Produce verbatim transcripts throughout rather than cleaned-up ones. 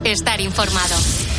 estar informado.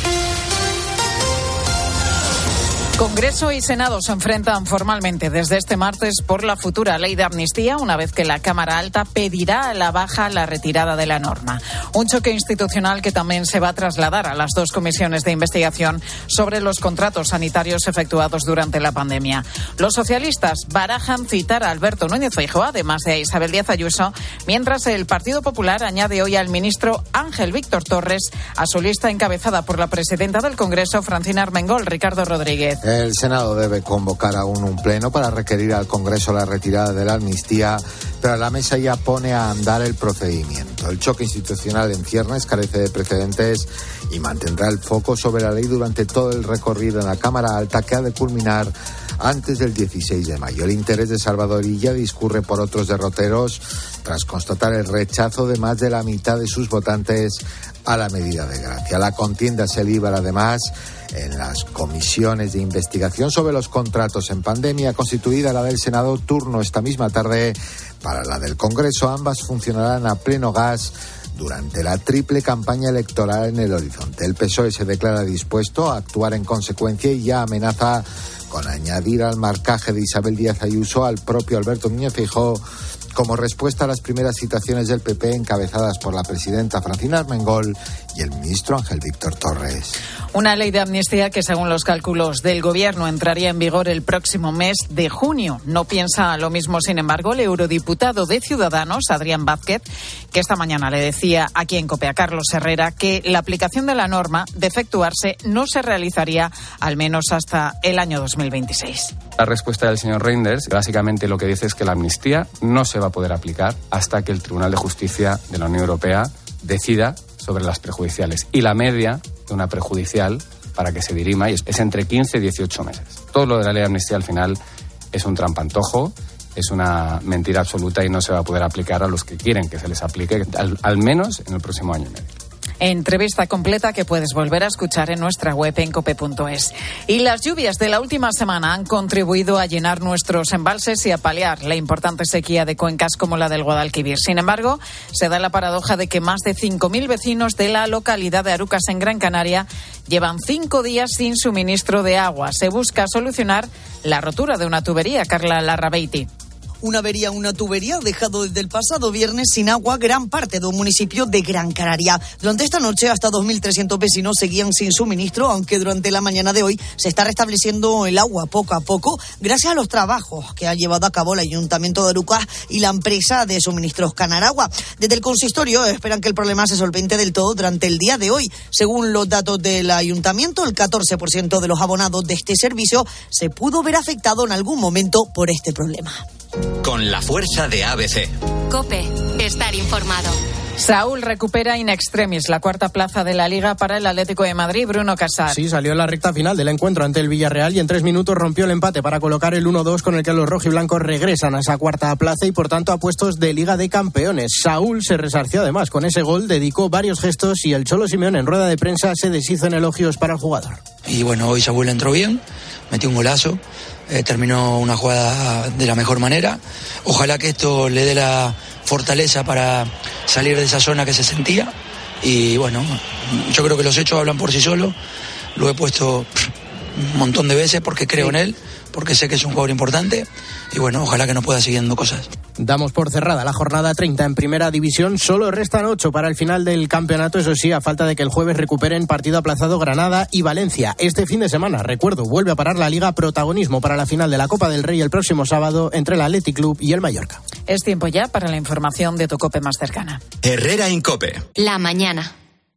Congreso y Senado se enfrentan formalmente desde este martes por la futura ley de amnistía, una vez que la Cámara Alta pedirá a la baja la retirada de la norma. Un choque institucional que también se va a trasladar a las dos comisiones de investigación sobre los contratos sanitarios efectuados durante la pandemia. Los socialistas barajan citar a Alberto Núñez Feijóo, además de a Isabel Díaz Ayuso, mientras el Partido Popular añade hoy al ministro Ángel Víctor Torres a su lista encabezada por la presidenta del Congreso, Francina Armengol. Ricardo Rodríguez. El Senado debe convocar aún un pleno para requerir al Congreso la retirada de la amnistía, pero la mesa ya pone a andar el procedimiento. El choque institucional en ciernes carece de precedentes y mantendrá el foco sobre la ley durante todo el recorrido en la Cámara Alta, que ha de culminar antes del dieciséis de mayo. El interés de Salvador Illa discurre por otros derroteros tras constatar el rechazo de más de la mitad de sus votantes a la medida de gracia. La contienda se libra además en las comisiones de investigación sobre los contratos en pandemia, constituida la del Senado, turno esta misma tarde para la del Congreso. Ambas funcionarán a pleno gas durante la triple campaña electoral en el horizonte. El P S O E se declara dispuesto a actuar en consecuencia y ya amenaza con añadir al marcaje de Isabel Díaz Ayuso al propio Alberto Núñez Feijóo como respuesta a las primeras citaciones del P P encabezadas por la presidenta Francina Armengol y el ministro Ángel Víctor Torres. Una ley de amnistía que, según los cálculos del Gobierno, entraría en vigor el próximo mes de junio. No piensa lo mismo, sin embargo, el eurodiputado de Ciudadanos, Adrián Vázquez, que esta mañana le decía aquí en COPE a Carlos Herrera que la aplicación de la norma, de efectuarse, no se realizaría al menos hasta el año dos mil veintiséis. La respuesta del señor Reinders básicamente lo que dice es que la amnistía no se va a poder aplicar hasta que el Tribunal de Justicia de la Unión Europea decida sobre las prejudiciales. Y la media de una prejudicial, para que se dirima, es entre quince y dieciocho meses. Todo lo de la ley de amnistía al final es un trampantojo, es una mentira absoluta y no se va a poder aplicar a los que quieren que se les aplique, al, al menos en el próximo año y medio. Entrevista completa que puedes volver a escuchar en nuestra web en cope punto es. Y las lluvias de la última semana han contribuido a llenar nuestros embalses y a paliar la importante sequía de cuencas como la del Guadalquivir. Sin embargo, se da la paradoja de que más de cinco mil vecinos de la localidad de Arucas, en Gran Canaria, llevan cinco días sin suministro de agua. Se busca solucionar la rotura de una tubería. Carla Larrabeiti. Una avería, una tubería ha dejado desde el pasado viernes sin agua gran parte de un municipio de Gran Canaria. Durante esta noche, hasta dos mil trescientos vecinos seguían sin suministro, aunque durante la mañana de hoy se está restableciendo el agua poco a poco, gracias a los trabajos que ha llevado a cabo el Ayuntamiento de Arucas y la empresa de suministros Canaragua. Desde el consistorio esperan que el problema se solvente del todo durante el día de hoy. Según los datos del Ayuntamiento, el catorce por ciento de los abonados de este servicio se pudo ver afectado en algún momento por este problema. Con la fuerza de A B C. COPE, estar informado. Saúl recupera in extremis la cuarta plaza de la Liga para el Atlético de Madrid. Bruno Casar. Sí, salió en la recta final del encuentro ante el Villarreal y en tres minutos rompió el empate para colocar el uno dos con el que los rojiblancos regresan a esa cuarta plaza y por tanto a puestos de Liga de Campeones. Saúl se resarció además con ese gol, dedicó varios gestos y el Cholo Simeone en rueda de prensa se deshizo en elogios para el jugador. Y bueno, hoy Saúl entró bien, metió un golazo. Eh, terminó una jugada de la mejor manera. Ojalá que esto le dé la fortaleza para salir de esa zona que se sentía. Y bueno, yo creo que los hechos hablan por sí solos. Lo he puesto un montón de veces porque creo en él, porque sé que es un jugador importante. Y bueno, ojalá que nos pueda siguiendo cosas. Damos por cerrada la jornada treinta en Primera División. Solo restan ocho para el final del campeonato. Eso sí, a falta de que el jueves recuperen partido aplazado Granada y Valencia. Este fin de semana, recuerdo, vuelve a parar la Liga. Protagonismo para la final de la Copa del Rey el próximo sábado entre el Athletic Club y el Mallorca. Es tiempo ya para la información de tu COPE más cercana. Herrera en COPE. La mañana.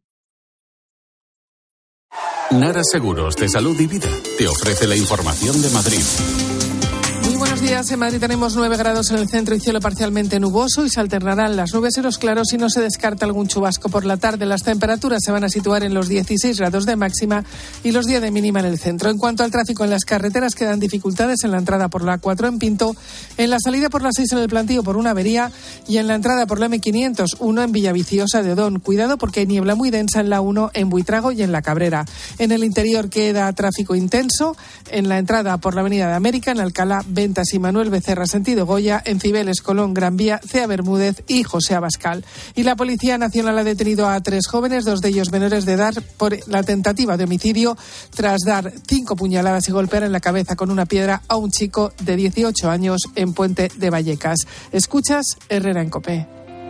Nara Seguros de Salud y Vida te ofrece la información de Madrid. Muy buenos días. En Madrid tenemos nueve grados en el centro y cielo parcialmente nuboso y se alternarán las nubes y los claros y no se descarta algún chubasco por la tarde. Las temperaturas se van a situar en los dieciséis grados de máxima y los diez de mínima en el centro. En cuanto al tráfico en las carreteras, quedan dificultades en la entrada por la A cuatro en Pinto, en la salida por la seis en el Plantío por una avería y en la entrada por la eme quinientos uno en Villaviciosa de Odón. Cuidado porque hay niebla muy densa en la uno en Buitrago y en la Cabrera. En el interior queda tráfico intenso en la entrada por la avenida de América, en Alcalá, Ventas Vallecas y Manuel Becerra sentido Goya, en Cibeles, Colón, Gran Vía, Cea Bermúdez y José Abascal. Y la Policía Nacional ha detenido a tres jóvenes, dos de ellos menores de edad, por la tentativa de homicidio tras dar cinco puñaladas y golpear en la cabeza con una piedra a un chico de dieciocho años en Puente de Vallecas. Escuchas Herrera en COPE.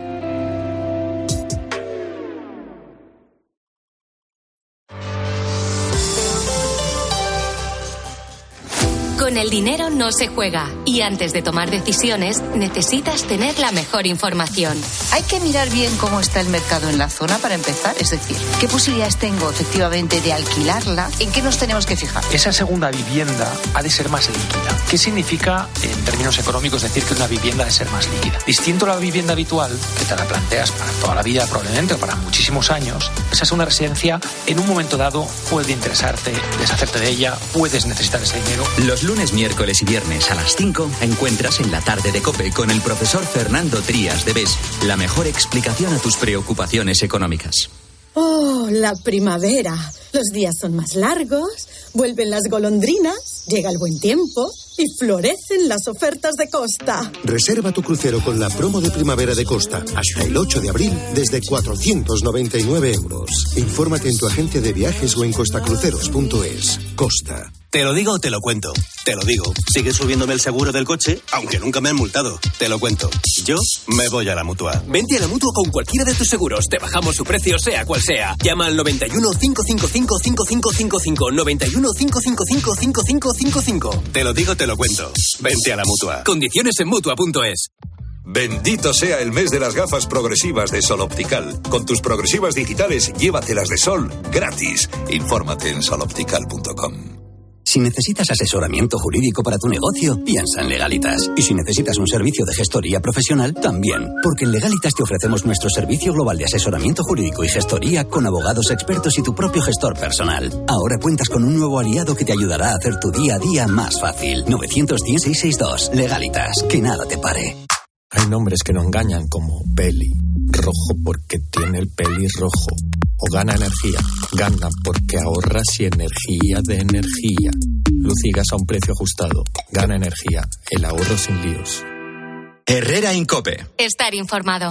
Con el dinero no se juega y antes de tomar decisiones necesitas tener la mejor información. Hay que mirar bien cómo está el mercado en la zona para empezar, es decir, qué posibilidades tengo efectivamente de alquilarla, en qué nos tenemos que fijar. Esa segunda vivienda ha de ser más líquida. ¿Qué significa en términos económicos decir que una vivienda ha de ser más líquida? Distinto a la vivienda habitual, que te la planteas para toda la vida probablemente o para muchísimos años, esa segunda residencia en un momento dado puede interesarte, deshacerte de ella, puedes necesitar ese dinero. Los lunes, miércoles y viernes a las cinco encuentras en la tarde de COPE con el profesor Fernando Trías de B E S la mejor explicación a tus preocupaciones económicas. Oh, la primavera. Los días son más largos, vuelven las golondrinas, llega el buen tiempo y florecen las ofertas de Costa. Reserva tu crucero con la promo de primavera de Costa hasta el ocho de abril desde cuatrocientos noventa y nueve euros. Infórmate en tu agencia de viajes o en costacruceros punto es. Costa. Te lo digo o te lo cuento. Te lo digo. Sigue subiéndome el seguro del coche, aunque nunca me han multado. Te lo cuento. Yo me voy a la Mutua. Vente a la Mutua con cualquiera de tus seguros. Te bajamos su precio, sea cual sea. Llama al noventa y uno, cinco cinco cinco, cinco cinco cinco cinco. noventa y uno, cinco cinco cinco, cinco cinco cinco cinco. Te lo digo, te lo cuento. Vente a la Mutua. Condiciones en Mutua punto es. Bendito sea el mes de las gafas progresivas de Sol Optical. Con tus progresivas digitales, llévatelas de sol gratis. Infórmate en sol optical punto com. Si necesitas asesoramiento jurídico para tu negocio, piensa en Legalitas. Y si necesitas un servicio de gestoría profesional, también. Porque en Legalitas te ofrecemos nuestro servicio global de asesoramiento jurídico y gestoría con abogados expertos y tu propio gestor personal. Ahora cuentas con un nuevo aliado que te ayudará a hacer tu día a día más fácil. nueve uno cero, seis seis seis dos. Legalitas. Que nada te pare. Hay nombres que no engañan, como Peli. Rojo porque tiene el peli rojo. O gana energía. Gana porque ahorras y energía de energía. Luz y gas a un precio ajustado. Gana energía. El ahorro sin líos. Herrera en COPE. Estar informado.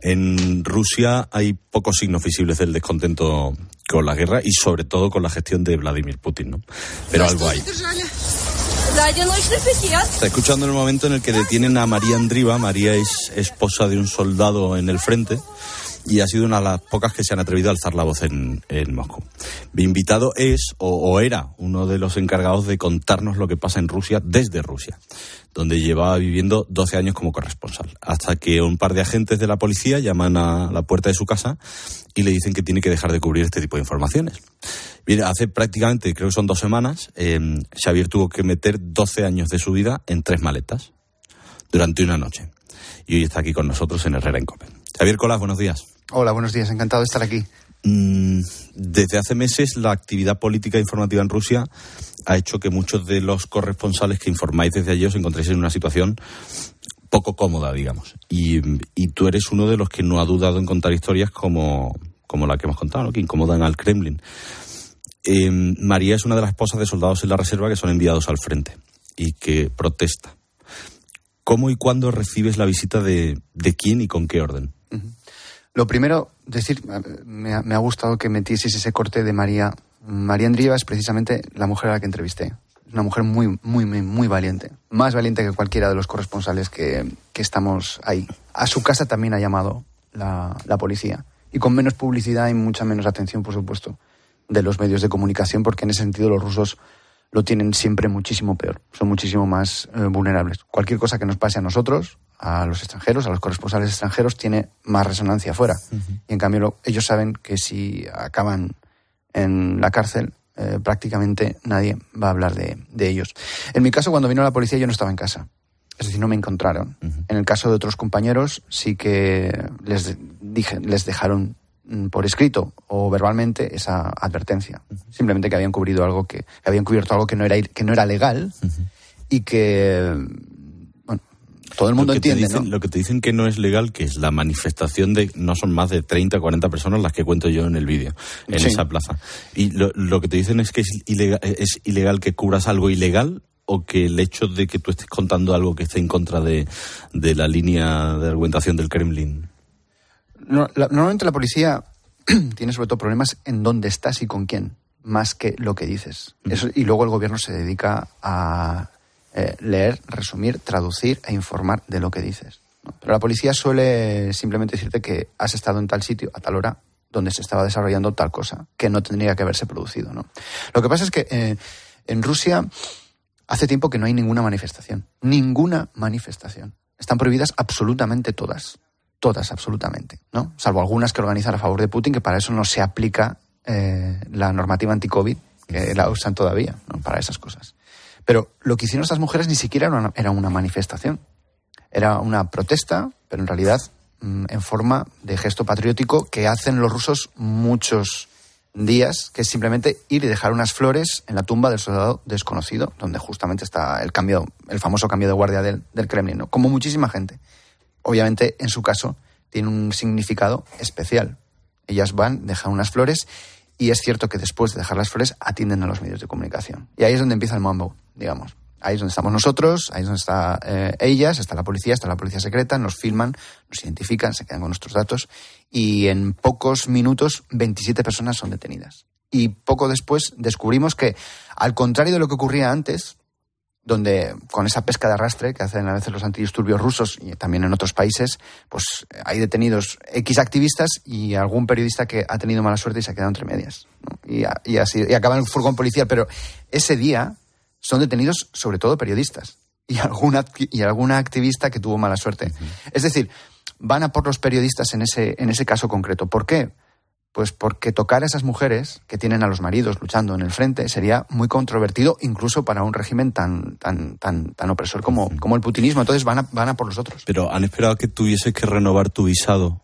En Rusia hay pocos signos visibles del descontento con la guerra y sobre todo con la gestión de Vladimir Putin, ¿no? Pero algo hay. Está escuchando el momento en el que detienen a María Andriva. María es esposa de un soldado en el frente y ha sido una de las pocas que se han atrevido a alzar la voz en, en Moscú. Mi invitado es, o, o era, uno de los encargados de contarnos lo que pasa en Rusia desde Rusia, donde llevaba viviendo doce años como corresponsal, hasta que un par de agentes de la policía llaman a la puerta de su casa y le dicen que tiene que dejar de cubrir este tipo de informaciones. Mira, hace prácticamente, creo que son dos semanas, eh, Xavier tuvo que meter doce años de su vida en tres maletas durante una noche. Y hoy está aquí con nosotros en Herrera en COPE. Javier Colas, buenos días. Hola, buenos días, encantado de estar aquí. Mm, desde hace meses la actividad política e informativa en Rusia ha hecho que muchos de los corresponsales que informáis desde allí os encontréis en una situación poco cómoda, digamos. Y, y tú eres uno de los que no ha dudado en contar historias como, como la que hemos contado, ¿no? Que incomodan al Kremlin. Eh, María es una de las esposas de soldados en la reserva que son enviados al frente y que protesta. ¿Cómo y cuándo recibes la visita de, de quién y con qué orden? Uh-huh. Lo primero, decir, me ha, me ha gustado que metieses ese corte de María. María Andriva es precisamente la mujer a la que entrevisté. Es una mujer muy, muy, muy, muy valiente. Más valiente que cualquiera de los corresponsales que, que estamos ahí. A su casa también ha llamado la, la policía. Y con menos publicidad y mucha menos atención, por supuesto, de los medios de comunicación, porque en ese sentido los rusos lo tienen siempre muchísimo peor. Son muchísimo más eh, vulnerables. Cualquier cosa que nos pase a nosotros, a los extranjeros, a los corresponsales extranjeros, tiene más resonancia afuera. Uh-huh. Y en cambio lo, ellos saben que si acaban en la cárcel, eh, prácticamente nadie va a hablar de, de ellos. En mi caso, cuando vino la policía, yo no estaba en casa. Es decir, no me encontraron. Uh-huh. En el caso de otros compañeros, sí que les, dije, les dejaron por escrito o verbalmente esa advertencia. Uh-huh. Simplemente que habían cubrido algo que, que habían cubierto algo que no era, que no era legal. Uh-huh. Y que, bueno, todo el mundo entiende, dicen, ¿no? Lo que te dicen que no es legal, que es la manifestación de, no son más de treinta, cuarenta personas las que cuento yo en el vídeo, en sí. esa plaza. Y lo, lo que te dicen es que es ilegal, es ilegal que cubras algo ilegal o que el hecho de que tú estés contando algo que esté en contra de, de la línea de argumentación del Kremlin? No, la, normalmente la policía tiene sobre todo problemas en dónde estás y con quién, más que lo que dices. Mm. Eso, y luego el gobierno se dedica a eh, leer, resumir, traducir e informar de lo que dices, ¿no? Pero la policía suele simplemente decirte que has estado en tal sitio a tal hora donde se estaba desarrollando tal cosa que no tendría que haberse producido, ¿no? Lo que pasa es que eh, en Rusia hace tiempo que no hay ninguna manifestación. Ninguna manifestación. Están prohibidas absolutamente todas. Todas, absolutamente, ¿no? Salvo algunas que organizan a favor de Putin, que para eso no se aplica eh, la normativa anti-COVID, que la usan todavía, ¿no? Para esas cosas. Pero lo que hicieron estas mujeres ni siquiera era una, era una manifestación. Era una protesta, pero en realidad en forma de gesto patriótico que hacen los rusos muchos días, que es simplemente ir y dejar unas flores en la tumba del soldado desconocido, donde justamente está el cambio, el famoso cambio de guardia del, del Kremlin, ¿no? Como muchísima gente. Obviamente, en su caso, tiene un significado especial. Ellas van, dejan unas flores, y es cierto que después de dejar las flores atienden a los medios de comunicación. Y ahí es donde empieza el mambo, digamos. Ahí es donde estamos nosotros, ahí es donde está eh, ellas, está la policía, está la policía secreta, nos filman, nos identifican, se quedan con nuestros datos, y en pocos minutos veintisiete personas son detenidas. Y poco después descubrimos que, al contrario de lo que ocurría antes, donde con esa pesca de arrastre que hacen a veces los antidisturbios rusos y también en otros países, pues hay detenidos X activistas y algún periodista que ha tenido mala suerte y se ha quedado entre medias, ¿no? Y, y, así, y acaba en el furgón policial. Pero ese día son detenidos sobre todo periodistas y alguna, y alguna activista que tuvo mala suerte. Uh-huh. Es decir, van a por los periodistas en ese, en ese caso concreto. ¿Por qué? Pues porque tocar a esas mujeres que tienen a los maridos luchando en el frente sería muy controvertido, incluso para un régimen tan tan tan tan opresor como, uh-huh. como el putinismo. Entonces van a, van a por los otros. Pero han esperado que tuvieses que renovar tu visado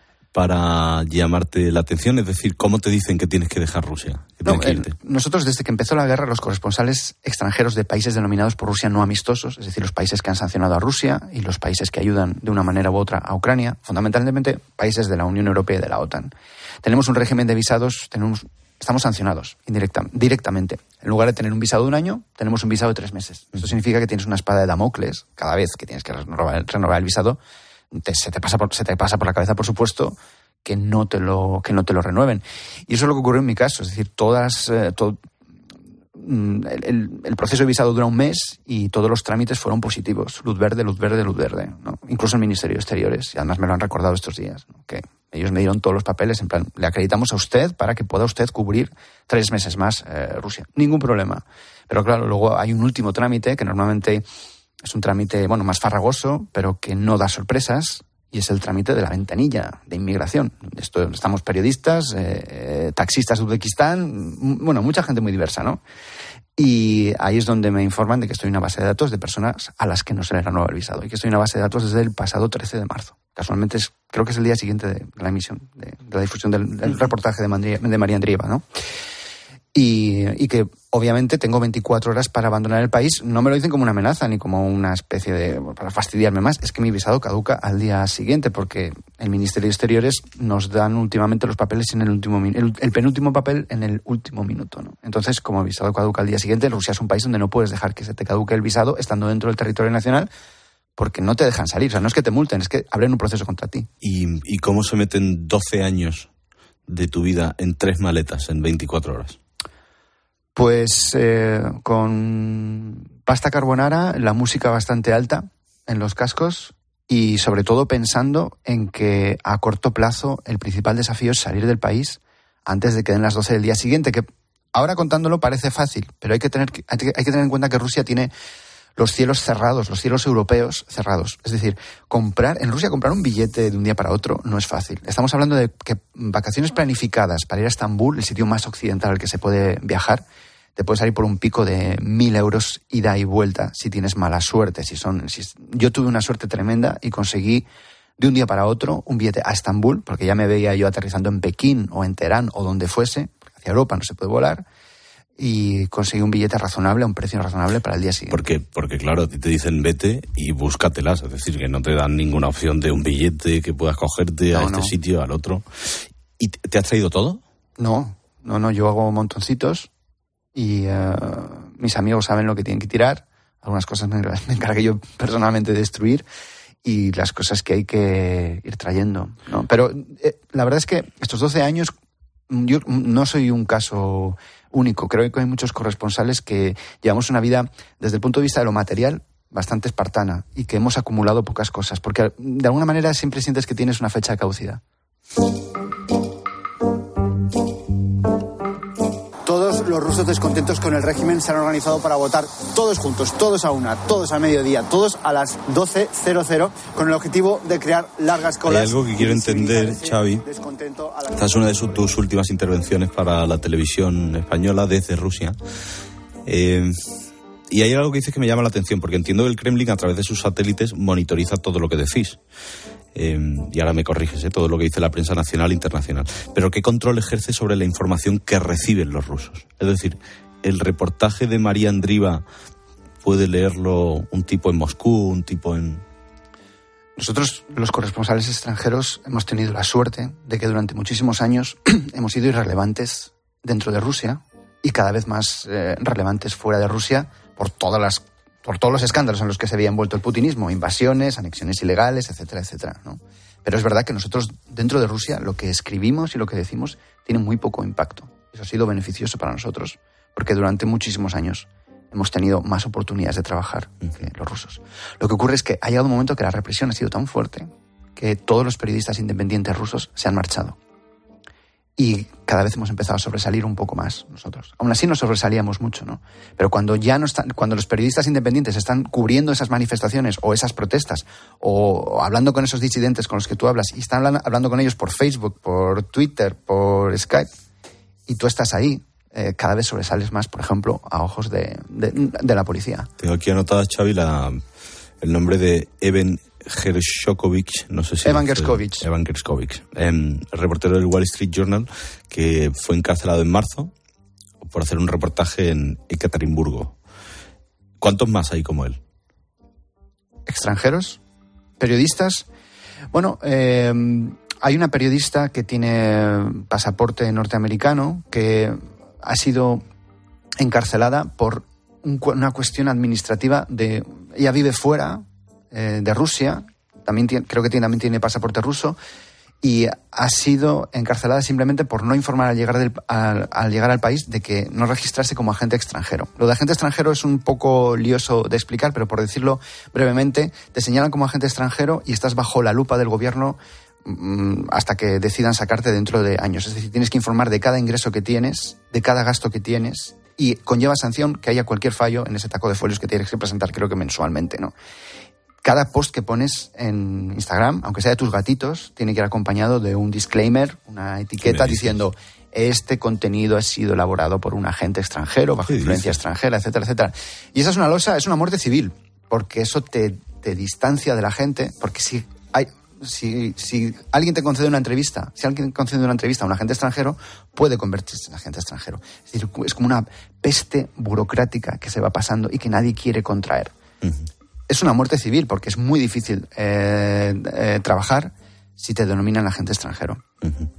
para llamarte la atención, es decir, ¿cómo te dicen que tienes que dejar Rusia? Que no, que eh, nosotros, desde que empezó la guerra, los corresponsales extranjeros de países denominados por Rusia no amistosos, es decir, los países que han sancionado a Rusia y los países que ayudan de una manera u otra a Ucrania, fundamentalmente países de la Unión Europea y de la OTAN, tenemos un régimen de visados, tenemos, estamos sancionados indirecta, directamente. En lugar de tener un visado de un año, tenemos un visado de tres meses. Esto significa que tienes una espada de Damocles cada vez que tienes que renovar, renovar el visado. Te, se, te pasa por, se te pasa por la cabeza, por supuesto, que no te lo que no te lo renueven. Y eso es lo que ocurrió en mi caso. Es decir, todas eh, todo, el, el, el proceso de visado dura un mes y todos los trámites fueron positivos. Luz verde, luz verde, luz verde, ¿no? Incluso el Ministerio de Exteriores. Y además me lo han recordado estos días, ¿no? Que ellos me dieron todos los papeles. En plan, le acreditamos a usted para que pueda usted cubrir tres meses más eh, Rusia. Ningún problema. Pero claro, luego hay un último trámite que normalmente es un trámite, bueno, más farragoso, pero que no da sorpresas, y es el trámite de la ventanilla de inmigración. Esto, estamos periodistas, eh, taxistas de Uzbekistán, bueno, mucha gente muy diversa, ¿no? Y ahí es donde me informan de que estoy en una base de datos de personas a las que no se les renueva el visado, y que estoy en una base de datos desde el pasado trece de marzo. Casualmente, es, creo que es el día siguiente de la emisión, de, de la difusión del, del reportaje de, Mandri, de María Andrieva, ¿no? Y, y que obviamente tengo veinticuatro horas para abandonar el país. No me lo dicen como una amenaza ni como una especie de... para fastidiarme más. Es que mi visado caduca al día siguiente, porque el Ministerio de Exteriores nos dan últimamente los papeles en el último el, el penúltimo papel en el último minuto, ¿no? Entonces, como el visado caduca al día siguiente, Rusia es un país donde no puedes dejar que se te caduque el visado estando dentro del territorio nacional, porque no te dejan salir. O sea, no es que te multen, es que abren un proceso contra ti. ¿Y, y cómo se meten doce años de tu vida en tres maletas en veinticuatro horas? Pues eh, con pasta carbonara, la música bastante alta en los cascos y sobre todo pensando en que a corto plazo el principal desafío es salir del país antes de que den las doce del día siguiente, que ahora contándolo parece fácil, pero hay que tener, hay que, hay que tener en cuenta que Rusia tiene los cielos cerrados, los cielos europeos cerrados. Es decir, comprar en Rusia comprar un billete de un día para otro no es fácil. Estamos hablando de que vacaciones planificadas para ir a Estambul, el sitio más occidental al que se puede viajar, te puede salir por un pico de mil euros ida y vuelta si tienes mala suerte. Si son, si, yo tuve una suerte tremenda y conseguí de un día para otro un billete a Estambul, porque ya me veía yo aterrizando en Pekín o en Teherán o donde fuese, porque hacia Europa no se puede volar, y conseguí un billete razonable, a un precio razonable para el día siguiente. Porque, porque claro, a ti te dicen vete y búscatelas, es decir, que no te dan ninguna opción de un billete que puedas cogerte no, a este no. sitio, al otro. ¿Y te has traído todo? No, no, no, yo hago montoncitos. Y uh, mis amigos saben lo que tienen que tirar, algunas cosas me, me encargué yo personalmente de destruir, y las cosas que hay que ir trayendo, ¿no? Pero eh, la verdad es que estos doce años, yo no soy un caso único. Creo que hay muchos corresponsales que llevamos una vida, desde el punto de vista de lo material, bastante espartana, y que hemos acumulado pocas cosas, porque de alguna manera siempre sientes que tienes una fecha de caducidad. Todos los rusos descontentos con el régimen se han organizado para votar todos juntos, todos a una, todos al mediodía, todos a las doce cero cero, con el objetivo de crear largas colas. Hay algo que quiero entender, Xavi. Esta es una de sus, tus últimas intervenciones para la televisión española desde Rusia. Eh, y hay algo que dices que me llama la atención, porque entiendo que el Kremlin, a través de sus satélites, monitoriza todo lo que decís. Eh, y ahora me corriges, ¿eh? Todo lo que dice la prensa nacional e internacional. Pero ¿qué control ejerce sobre la información que reciben los rusos? Es decir, ¿el reportaje de María Andriva puede leerlo un tipo en Moscú, un tipo en...? Nosotros, los corresponsales extranjeros, hemos tenido la suerte de que durante muchísimos años hemos sido irrelevantes dentro de Rusia y cada vez más eh, relevantes fuera de Rusia por todas las por todos los escándalos en los que se había envuelto el putinismo, invasiones, anexiones ilegales, etcétera, etcétera, ¿no? Pero es verdad que nosotros, dentro de Rusia, lo que escribimos y lo que decimos tiene muy poco impacto. Eso ha sido beneficioso para nosotros, porque durante muchísimos años hemos tenido más oportunidades de trabajar que los rusos. Lo que ocurre es que ha llegado un momento que la represión ha sido tan fuerte que todos los periodistas independientes rusos se han marchado. Y cada vez hemos empezado a sobresalir un poco más nosotros. Aún así nos sobresalíamos mucho, ¿no? Pero cuando ya no están, cuando los periodistas independientes están cubriendo esas manifestaciones o esas protestas, o hablando con esos disidentes con los que tú hablas, y están hablando con ellos por Facebook, por Twitter, por Skype, y tú estás ahí, eh, cada vez sobresales más, por ejemplo, a ojos de, de, de la policía. Tengo aquí anotada, Xavi, la, el nombre de Evan Gershkovich, no sé si... Evan Gershkovich. Evan Gershkovich, eh, reportero del Wall Street Journal, que fue encarcelado en marzo por hacer un reportaje en Ekaterimburgo. ¿Cuántos más hay como él? ¿Extranjeros? ¿Periodistas? Bueno, eh, hay una periodista que tiene pasaporte norteamericano que ha sido encarcelada por un, una cuestión administrativa de... Ella vive fuera eh, de Rusia, también tiene, creo que tiene, también tiene pasaporte ruso, y ha sido encarcelada simplemente por no informar al llegar, del, al, al llegar al país de que no registrarse como agente extranjero. Lo de agente extranjero es un poco lioso de explicar, pero por decirlo brevemente, te señalan como agente extranjero y estás bajo la lupa del gobierno mmm, hasta que decidan sacarte dentro de años. Es decir, tienes que informar de cada ingreso que tienes, de cada gasto que tienes, y conlleva sanción que haya cualquier fallo en ese taco de folios que tienes que presentar, creo que mensualmente, ¿no? Cada post que pones en Instagram, aunque sea de tus gatitos, tiene que ir acompañado de un disclaimer, una etiqueta diciendo este contenido ha sido elaborado por un agente extranjero, bajo influencia extranjera, etcétera, etcétera. Y esa es una losa, es una muerte civil, porque eso te, te distancia de la gente, porque si hay... Si, si alguien te concede una entrevista, si alguien concede una entrevista a un agente extranjero, puede convertirse en agente extranjero. Es decir, es como una peste burocrática que se va pasando y que nadie quiere contraer. Uh-huh. Es una muerte civil porque es muy difícil eh, eh, trabajar si te denominan agente extranjero. Uh-huh.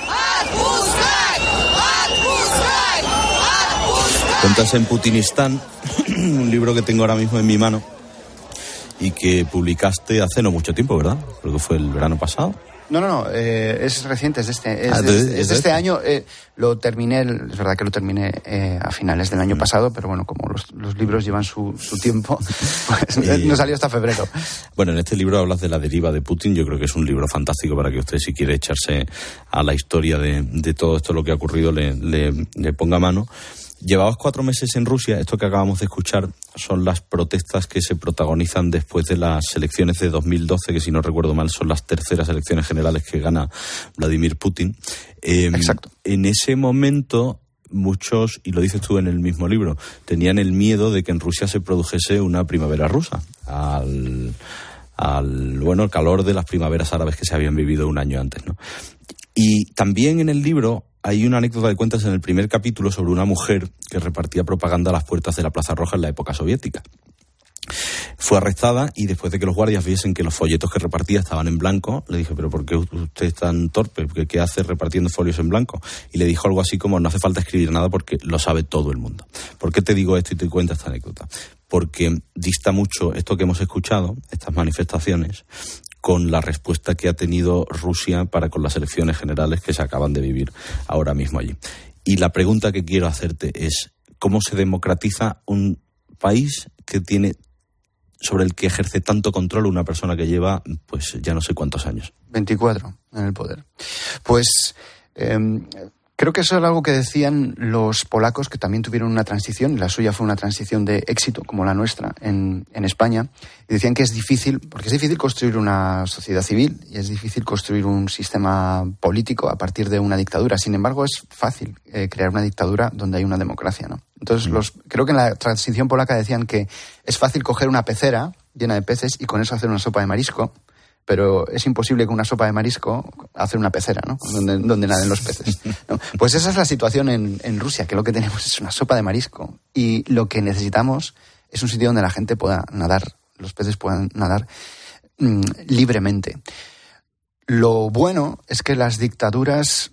Cuentas en Putinistán, un libro que tengo ahora mismo en mi mano, y que publicaste hace no mucho tiempo, ¿verdad? Creo que fue el verano pasado. No, no, no, eh, es reciente, es de este, es ah, de, de, es de de este, este año. Eh, lo terminé, es verdad que lo terminé eh, a finales del año mm. pasado, pero bueno, como los, los libros llevan su, su tiempo, pues y, no salió hasta febrero. Bueno, en este libro hablas de la deriva de Putin. Yo creo que es un libro fantástico para que usted, si quiere echarse a la historia de, de todo esto, lo que ha ocurrido, le, le, le ponga mano. Llevabas cuatro meses en Rusia. Esto que acabamos de escuchar son las protestas que se protagonizan después de las elecciones de dos mil doce, que si no recuerdo mal son las terceras elecciones generales que gana Vladimir Putin. Eh, Exacto. En ese momento muchos, y lo dices tú en el mismo libro, tenían el miedo de que en Rusia se produjese una primavera rusa, al, al bueno, el calor de las primaveras árabes que se habían vivido un año antes, ¿no? Y también en el libro hay una anécdota que cuentas en el primer capítulo sobre una mujer que repartía propaganda a las puertas de la Plaza Roja en la época soviética. Fue arrestada y después de que los guardias viesen que los folletos que repartía estaban en blanco, le dije, ¿pero por qué usted es tan torpe? ¿Qué hace repartiendo folios en blanco? Y le dijo algo así como, no hace falta escribir nada porque lo sabe todo el mundo. ¿Por qué te digo esto y te cuento esta anécdota? Porque dista mucho esto que hemos escuchado, estas manifestaciones, con la respuesta que ha tenido Rusia para con las elecciones generales que se acaban de vivir ahora mismo allí. Y la pregunta que quiero hacerte es, ¿cómo se democratiza un país que tiene, sobre el que ejerce tanto control una persona que lleva, pues ya no sé cuántos años? veinticuatro en el poder. Pues eh, creo que eso es algo que decían los polacos, que también tuvieron una transición, y la suya fue una transición de éxito, como la nuestra, en, en España. Y decían que es difícil, porque es difícil construir una sociedad civil y es difícil construir un sistema político a partir de una dictadura. Sin embargo, es fácil eh, crear una dictadura donde hay una democracia, ¿no? Entonces, los, creo que en la transición polaca decían que es fácil coger una pecera llena de peces y con eso hacer una sopa de marisco, pero es imposible con una sopa de marisco hacer una pecera, ¿no? Donde, donde naden los peces, ¿no? Pues esa es la situación en, en Rusia, que lo que tenemos es una sopa de marisco y lo que necesitamos es un sitio donde la gente pueda nadar, los peces puedan nadar mmm, libremente. Lo bueno es que las dictaduras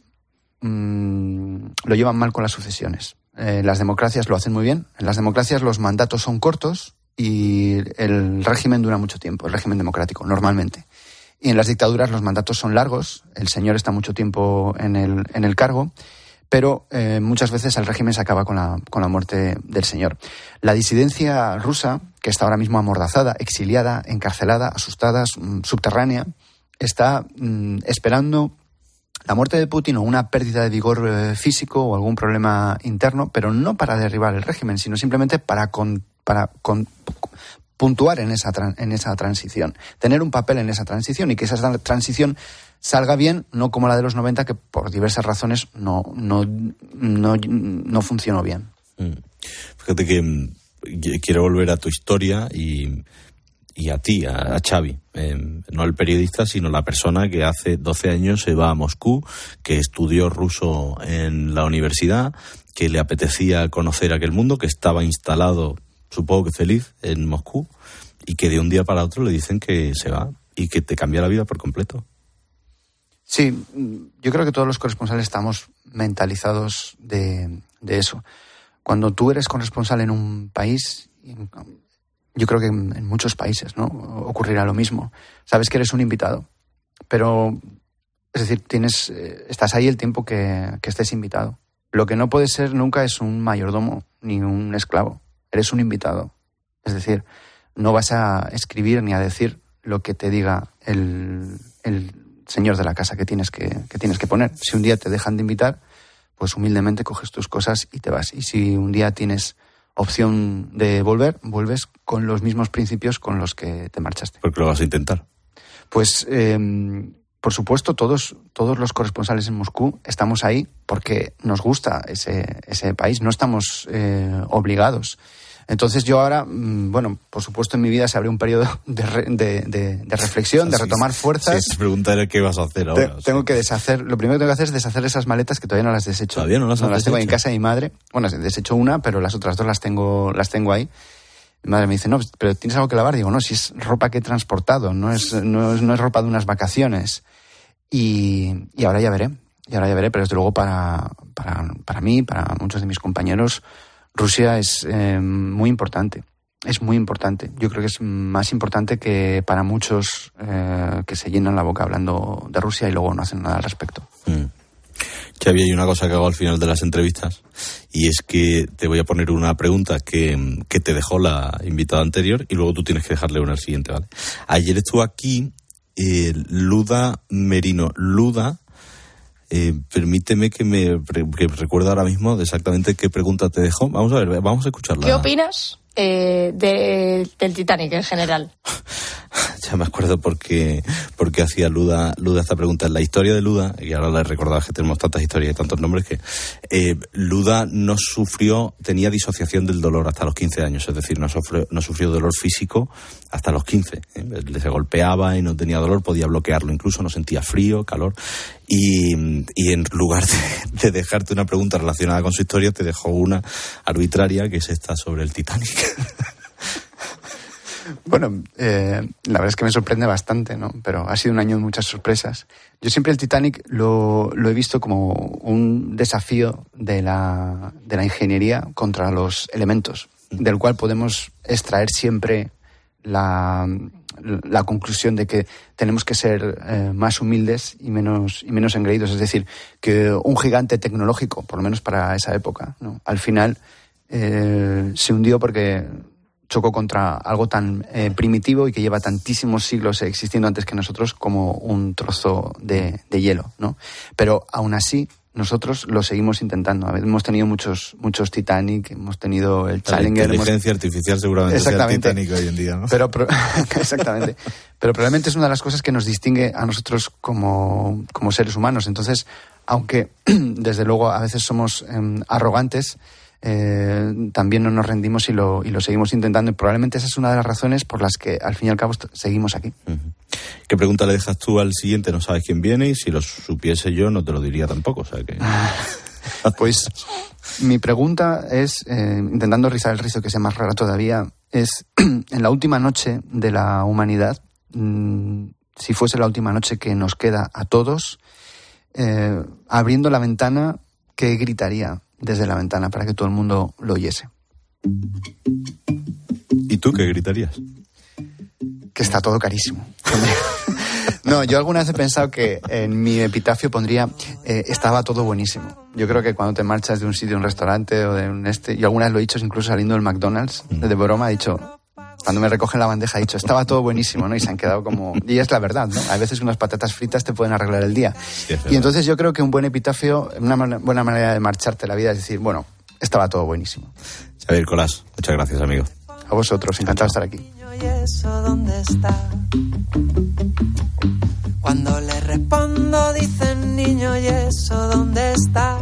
mmm, lo llevan mal con las sucesiones. Eh, las democracias lo hacen muy bien. En las democracias los mandatos son cortos y el régimen dura mucho tiempo, el régimen democrático, normalmente. Y en las dictaduras los mandatos son largos, el señor está mucho tiempo en el, en el cargo, pero eh, muchas veces el régimen se acaba con la, con la muerte del señor. La disidencia rusa, que está ahora mismo amordazada, exiliada, encarcelada, asustada, subterránea, está mm, esperando la muerte de Putin o una pérdida de vigor eh, físico o algún problema interno, pero no para derribar el régimen, sino simplemente para, con, para con, puntuar en esa, en esa transición, tener un papel en esa transición y que esa transición salga bien, no como la de los noventa, que por diversas razones no, no, no, no funcionó bien. Mm. Fíjate que quiero volver a tu historia y... y a ti, a, a Xavi, eh, no el periodista, sino la persona que hace doce años se va a Moscú, que estudió ruso en la universidad, que le apetecía conocer aquel mundo, que estaba instalado, supongo que feliz, en Moscú, y que de un día para otro le dicen que se va y que te cambia la vida por completo. Sí, yo creo que todos los corresponsales estamos mentalizados de, de eso. Cuando tú eres corresponsal en un país... Yo creo que en muchos países, ¿no?, ocurrirá lo mismo. Sabes que eres un invitado, pero, es decir, tienes, estás ahí el tiempo que, que estés invitado. Lo que no puedes ser nunca es un mayordomo ni un esclavo. Eres un invitado. Es decir, no vas a escribir ni a decir lo que te diga el, el señor de la casa que tienes que, que tienes que poner. Si un día te dejan de invitar, pues humildemente coges tus cosas y te vas. Y si un día tienes opción de volver, vuelves con los mismos principios con los que te marchaste. ¿Por qué lo vas a intentar? Pues, eh, por supuesto, todos, todos los corresponsales en Moscú estamos ahí porque nos gusta ese, ese país, no estamos eh, obligados. Entonces yo ahora, bueno, por supuesto en mi vida se abre un periodo de, re, de, de, de reflexión, de retomar fuerzas. Sí, te preguntaré qué vas a hacer ahora. Te, tengo que deshacer, lo primero que tengo que hacer es deshacer esas maletas que todavía no las desecho. Todavía no las, no las tengo ahí en casa de mi madre. Bueno, desecho una, pero las otras dos las tengo, las tengo ahí. Mi madre me dice, no, pero ¿tienes algo que lavar? Digo, no, si es ropa que he transportado, no es, no es, no es ropa de unas vacaciones. Y, y ahora ya veré, y ahora ya veré, pero desde luego para, para, para mí, para muchos de mis compañeros, Rusia es eh, muy importante, es muy importante. Yo creo que es más importante que para muchos eh, que se llenan la boca hablando de Rusia y luego no hacen nada al respecto. Mm. Xavi, hay una cosa que hago al final de las entrevistas y es que te voy a poner una pregunta que, que te dejó la invitada anterior y luego tú tienes que dejarle una al siguiente, ¿vale? Ayer estuvo aquí eh, Luda Merino. Luda... Eh, permíteme que me que recuerde ahora mismo exactamente qué pregunta te dejó. Vamos a ver, vamos a escucharla. ¿Qué opinas eh, de, del Titanic en general? Ya me acuerdo porque, porque hacía Luda, Luda esta pregunta. En la historia de Luda, y ahora le recordaba que tenemos tantas historias y tantos nombres, que eh, Luda no sufrió, tenía disociación del dolor hasta los quince años, es decir, no sufrió, no sufrió dolor físico hasta los quince. ¿eh? Le se golpeaba y no tenía dolor, podía bloquearlo incluso, no sentía frío, calor. Y, y en lugar de, de dejarte una pregunta relacionada con su historia, te dejó una arbitraria, que es esta sobre el Titanic. Bueno, eh, la verdad es que me sorprende bastante, ¿no? Pero ha sido un año de muchas sorpresas. Yo siempre el Titanic lo, lo he visto como un desafío de la, de la ingeniería contra los elementos, del cual podemos extraer siempre la, la conclusión de que tenemos que ser eh, más humildes y menos, y menos engreídos. Es decir, que un gigante tecnológico, por lo menos para esa época, ¿no? Al final eh, se hundió porque chocó contra algo tan eh, primitivo y que lleva tantísimos siglos existiendo antes que nosotros como un trozo de, de hielo, ¿no? Pero aún así nosotros lo seguimos intentando. Hemos tenido muchos muchos Titanic, hemos tenido el Challenger. La inteligencia hemos... artificial seguramente sea el Titanic hoy en día, ¿no? Pero, pero, exactamente. Pero probablemente es una de las cosas que nos distingue a nosotros como, como seres humanos. Entonces, aunque desde luego a veces somos eh, arrogantes, Eh, también no nos rendimos y lo, y lo seguimos intentando, y probablemente esa es una de las razones por las que al fin y al cabo est- seguimos aquí. Uh-huh. ¿Qué pregunta le dejas tú al siguiente? No sabes quién viene, y si lo supiese yo no te lo diría tampoco, o sea que... Pues mi pregunta es, eh, intentando rizar el rizo que sea más rara todavía, es en la última noche de la humanidad, mmm, si fuese la última noche que nos queda a todos, eh, abriendo la ventana, ¿qué gritaría desde la ventana para que todo el mundo lo oyese? ¿Y tú qué gritarías? Que está todo carísimo. No, yo alguna vez he pensado que en mi epitafio pondría eh, estaba todo buenísimo. Yo creo que cuando te marchas de un sitio, un restaurante o de un este, yo alguna vez lo he dicho incluso saliendo del McDonald's, mm. de broma, he dicho, cuando me recogen la bandeja, he dicho, estaba todo buenísimo, ¿no? Y se han quedado como... Y es la verdad, ¿no? Hay veces que unas patatas fritas te pueden arreglar el día. Sí, y entonces yo creo que un buen epitafio, una man- buena manera de marcharte la vida es decir, bueno, estaba todo buenísimo. Xavier Colás, muchas gracias, amigo. A vosotros, encantado de estar aquí. ¿Y eso dónde está? Cuando le respondo dicen, niño, ¿y eso dónde está?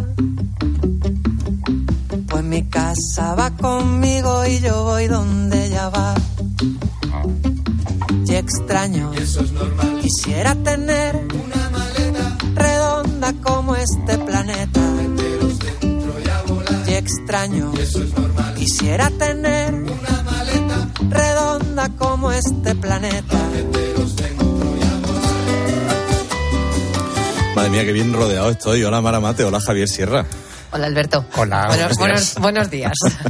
Pues mi casa va conmigo y yo voy donde ella va. Y extraño, y eso es normal, quisiera tener una maleta redonda como este planeta. Meteros dentro y a volar. Y extraño, y eso es normal, quisiera tener una maleta redonda como este planeta. Meteros dentro y a volar. Madre mía, qué bien rodeado estoy. Hola, Mara Mate. Hola, Javier Sierra. Hola, Alberto. Hola, buenos, buenos, buenos días.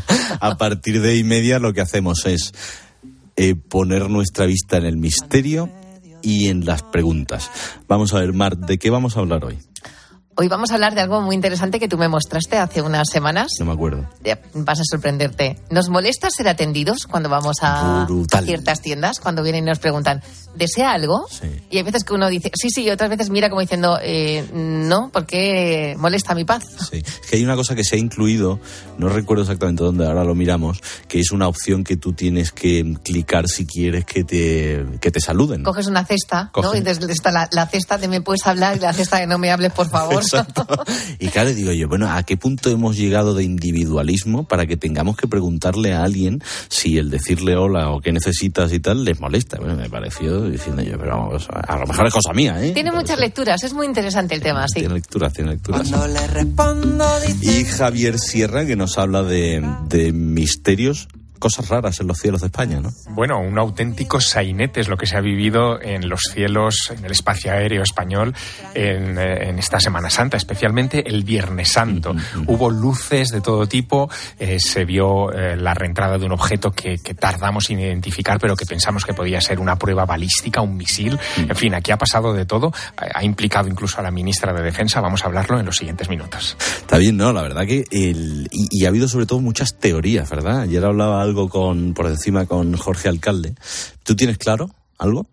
A partir de y media lo que hacemos es eh, poner nuestra vista en el misterio y en las preguntas. Vamos a ver, Mar, ¿de qué vamos a hablar hoy? Hoy vamos a hablar de algo muy interesante que tú me mostraste hace unas semanas. No me acuerdo. Vas a sorprenderte. ¿Nos molesta ser atendidos cuando vamos a, a ciertas tiendas? Cuando vienen y nos preguntan, ¿desea algo? Sí. Y hay veces que uno dice, sí, sí, y otras veces mira como diciendo, eh, no, porque molesta mi paz. Sí, es que hay una cosa que se ha incluido, no recuerdo exactamente dónde, ahora lo miramos, que es una opción que tú tienes que clicar si quieres que te, que te saluden. Coges una cesta, Coges. ¿no? Y desde está la, la cesta de me puedes hablar y la cesta de no me hables, por favor. Exacto. Y claro, digo yo, bueno, ¿a qué punto hemos llegado de individualismo para que tengamos que preguntarle a alguien si el decirle hola o qué necesitas y tal les molesta? Bueno, me pareció diciendo yo, pero vamos, a lo mejor es cosa mía, ¿eh? Tiene muchas lecturas, es muy interesante el tema, sí. Tiene lecturas, tiene lecturas. Le respondo, dice... Y Javier Sierra, que nos habla de, de misterios, cosas raras en los cielos de España, ¿no? Bueno, un auténtico sainete es lo que se ha vivido en los cielos, en el espacio aéreo español en, en esta Semana Santa, especialmente el Viernes Santo. Uh-huh. Hubo luces de todo tipo, eh, se vio eh, la reentrada de un objeto que, que tardamos en identificar, pero que pensamos que podía ser una prueba balística, un misil. Uh-huh. En fin, aquí ha pasado de todo, ha, ha implicado incluso a la ministra de Defensa. Vamos a hablarlo en los siguientes minutos. Está bien, ¿no? La verdad que... El, y, y ha habido sobre todo muchas teorías, ¿verdad? Ayer hablaba algo con por encima con Jorge Alcalde. ¿Tú tienes claro algo?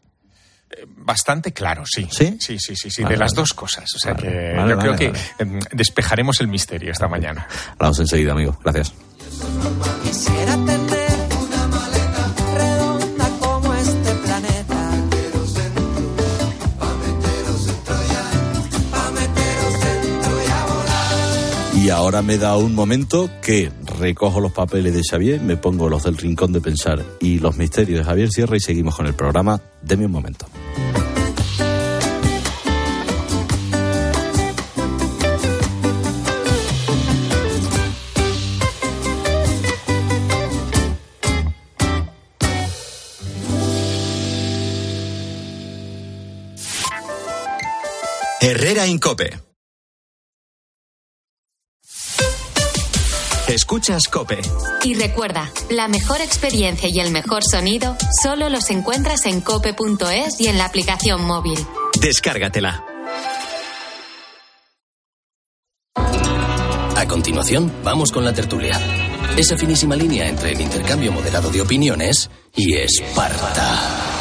Bastante claro, sí. ¿Sí? Sí, sí, sí, sí vale, de vale. las dos cosas. O sea vale, que vale, yo vale, creo vale. que vale. despejaremos el misterio esta mañana. Hablamos enseguida, amigo. Gracias. Quisiera tener una maleta redonda como este planeta. Meteros dentro, pa' meteros dentro ya, pa' meteros dentro y a volar. Y ahora me da un momento que recojo los papeles de Xavier, me pongo los del Rincón de Pensar y los misterios de Javier Sierra y seguimos con el programa. Deme un momento. Herrera Incope. Escuchas COPE. Y recuerda, la mejor experiencia y el mejor sonido solo los encuentras en cope punto es y en la aplicación móvil. Descárgatela. A continuación, vamos con la tertulia. Esa finísima línea entre el intercambio moderado de opiniones y Esparta.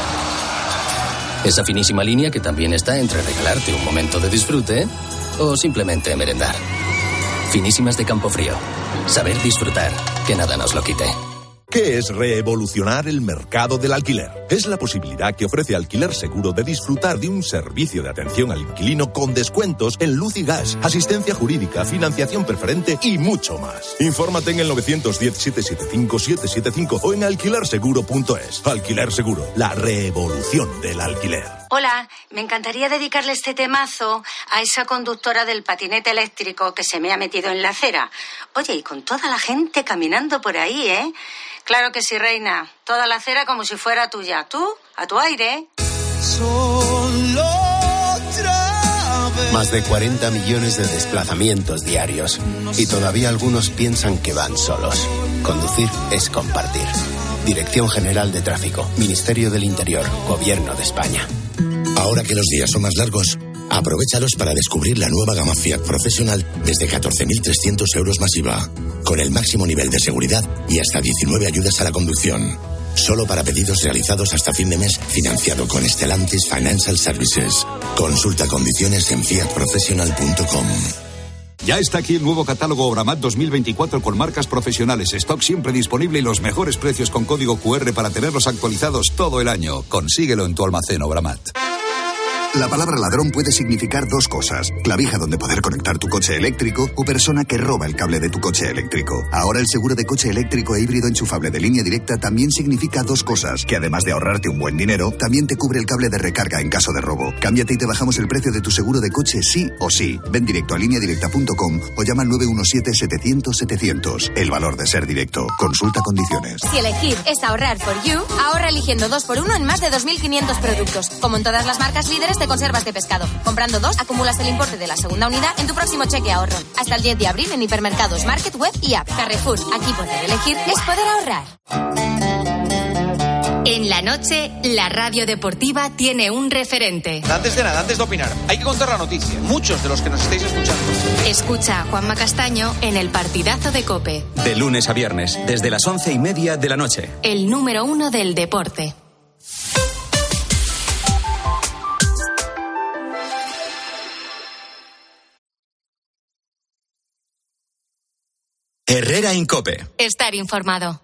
Esa finísima línea que también está entre regalarte un momento de disfrute o simplemente merendar. Finísimas de Campofrío. Saber disfrutar, que nada nos lo quite. ¿Qué es revolucionar el mercado del alquiler? Es la posibilidad que ofrece Alquiler Seguro de disfrutar de un servicio de atención al inquilino con descuentos en luz y gas, asistencia jurídica, financiación preferente y mucho más. Infórmate en el nueve uno cero, siete siete cinco, siete siete cinco o en alquiler seguro punto es. Alquiler Seguro, la revolución del alquiler. Hola, me encantaría dedicarle este temazo a esa conductora del patinete eléctrico que se me ha metido en la acera. Oye, y con toda la gente caminando por ahí, ¿eh? Claro que sí, reina. Toda la acera como si fuera tuya. Tú, a tu aire. Solo otra vez. Más de cuarenta millones de desplazamientos diarios. Y todavía algunos piensan que van solos. Conducir es compartir. Dirección General de Tráfico, Ministerio del Interior, Gobierno de España. Ahora que los días son más largos, aprovéchalos para descubrir la nueva gama Fiat Professional desde catorce mil trescientos euros más I V A, con el máximo nivel de seguridad y hasta diecinueve ayudas a la conducción. Solo para pedidos realizados hasta fin de mes, financiado con Stellantis Financial Services. Consulta condiciones en fiat professional punto com. Ya está aquí el nuevo catálogo Obramat dos mil veinticuatro con marcas profesionales, stock siempre disponible y los mejores precios con código cu erre para tenerlos actualizados todo el año. Consíguelo en tu almacén Obramat. La palabra ladrón puede significar dos cosas: clavija donde poder conectar tu coche eléctrico o persona que roba el cable de tu coche eléctrico. Ahora el seguro de coche eléctrico e híbrido enchufable de Línea Directa también significa dos cosas: que además de ahorrarte un buen dinero, también te cubre el cable de recarga en caso de robo. Cámbiate y te bajamos el precio de tu seguro de coche sí o sí. Ven directo a línea directa punto com o llama al nueve uno siete, setecientos, setecientos. El valor de ser directo. Consulta condiciones. Si elegir es ahorrar for you, ahorra eligiendo dos por uno en más de dos mil quinientos productos. Como en todas las marcas líderes de conservas de pescado. Comprando dos, acumulas el importe de la segunda unidad en tu próximo cheque ahorro. Hasta el diez de abril en hipermercados, market, web y app. Carrefour, aquí poder elegir es poder ahorrar. En la noche, la radio deportiva tiene un referente. Antes de nada, antes de opinar, hay que contar la noticia. Muchos de los que nos estáis escuchando. Escucha a Juanma Castaño en el partidazo de COPE. De lunes a viernes, desde las once y media de la noche. El número uno del deporte. Herrera Incope. Estar informado.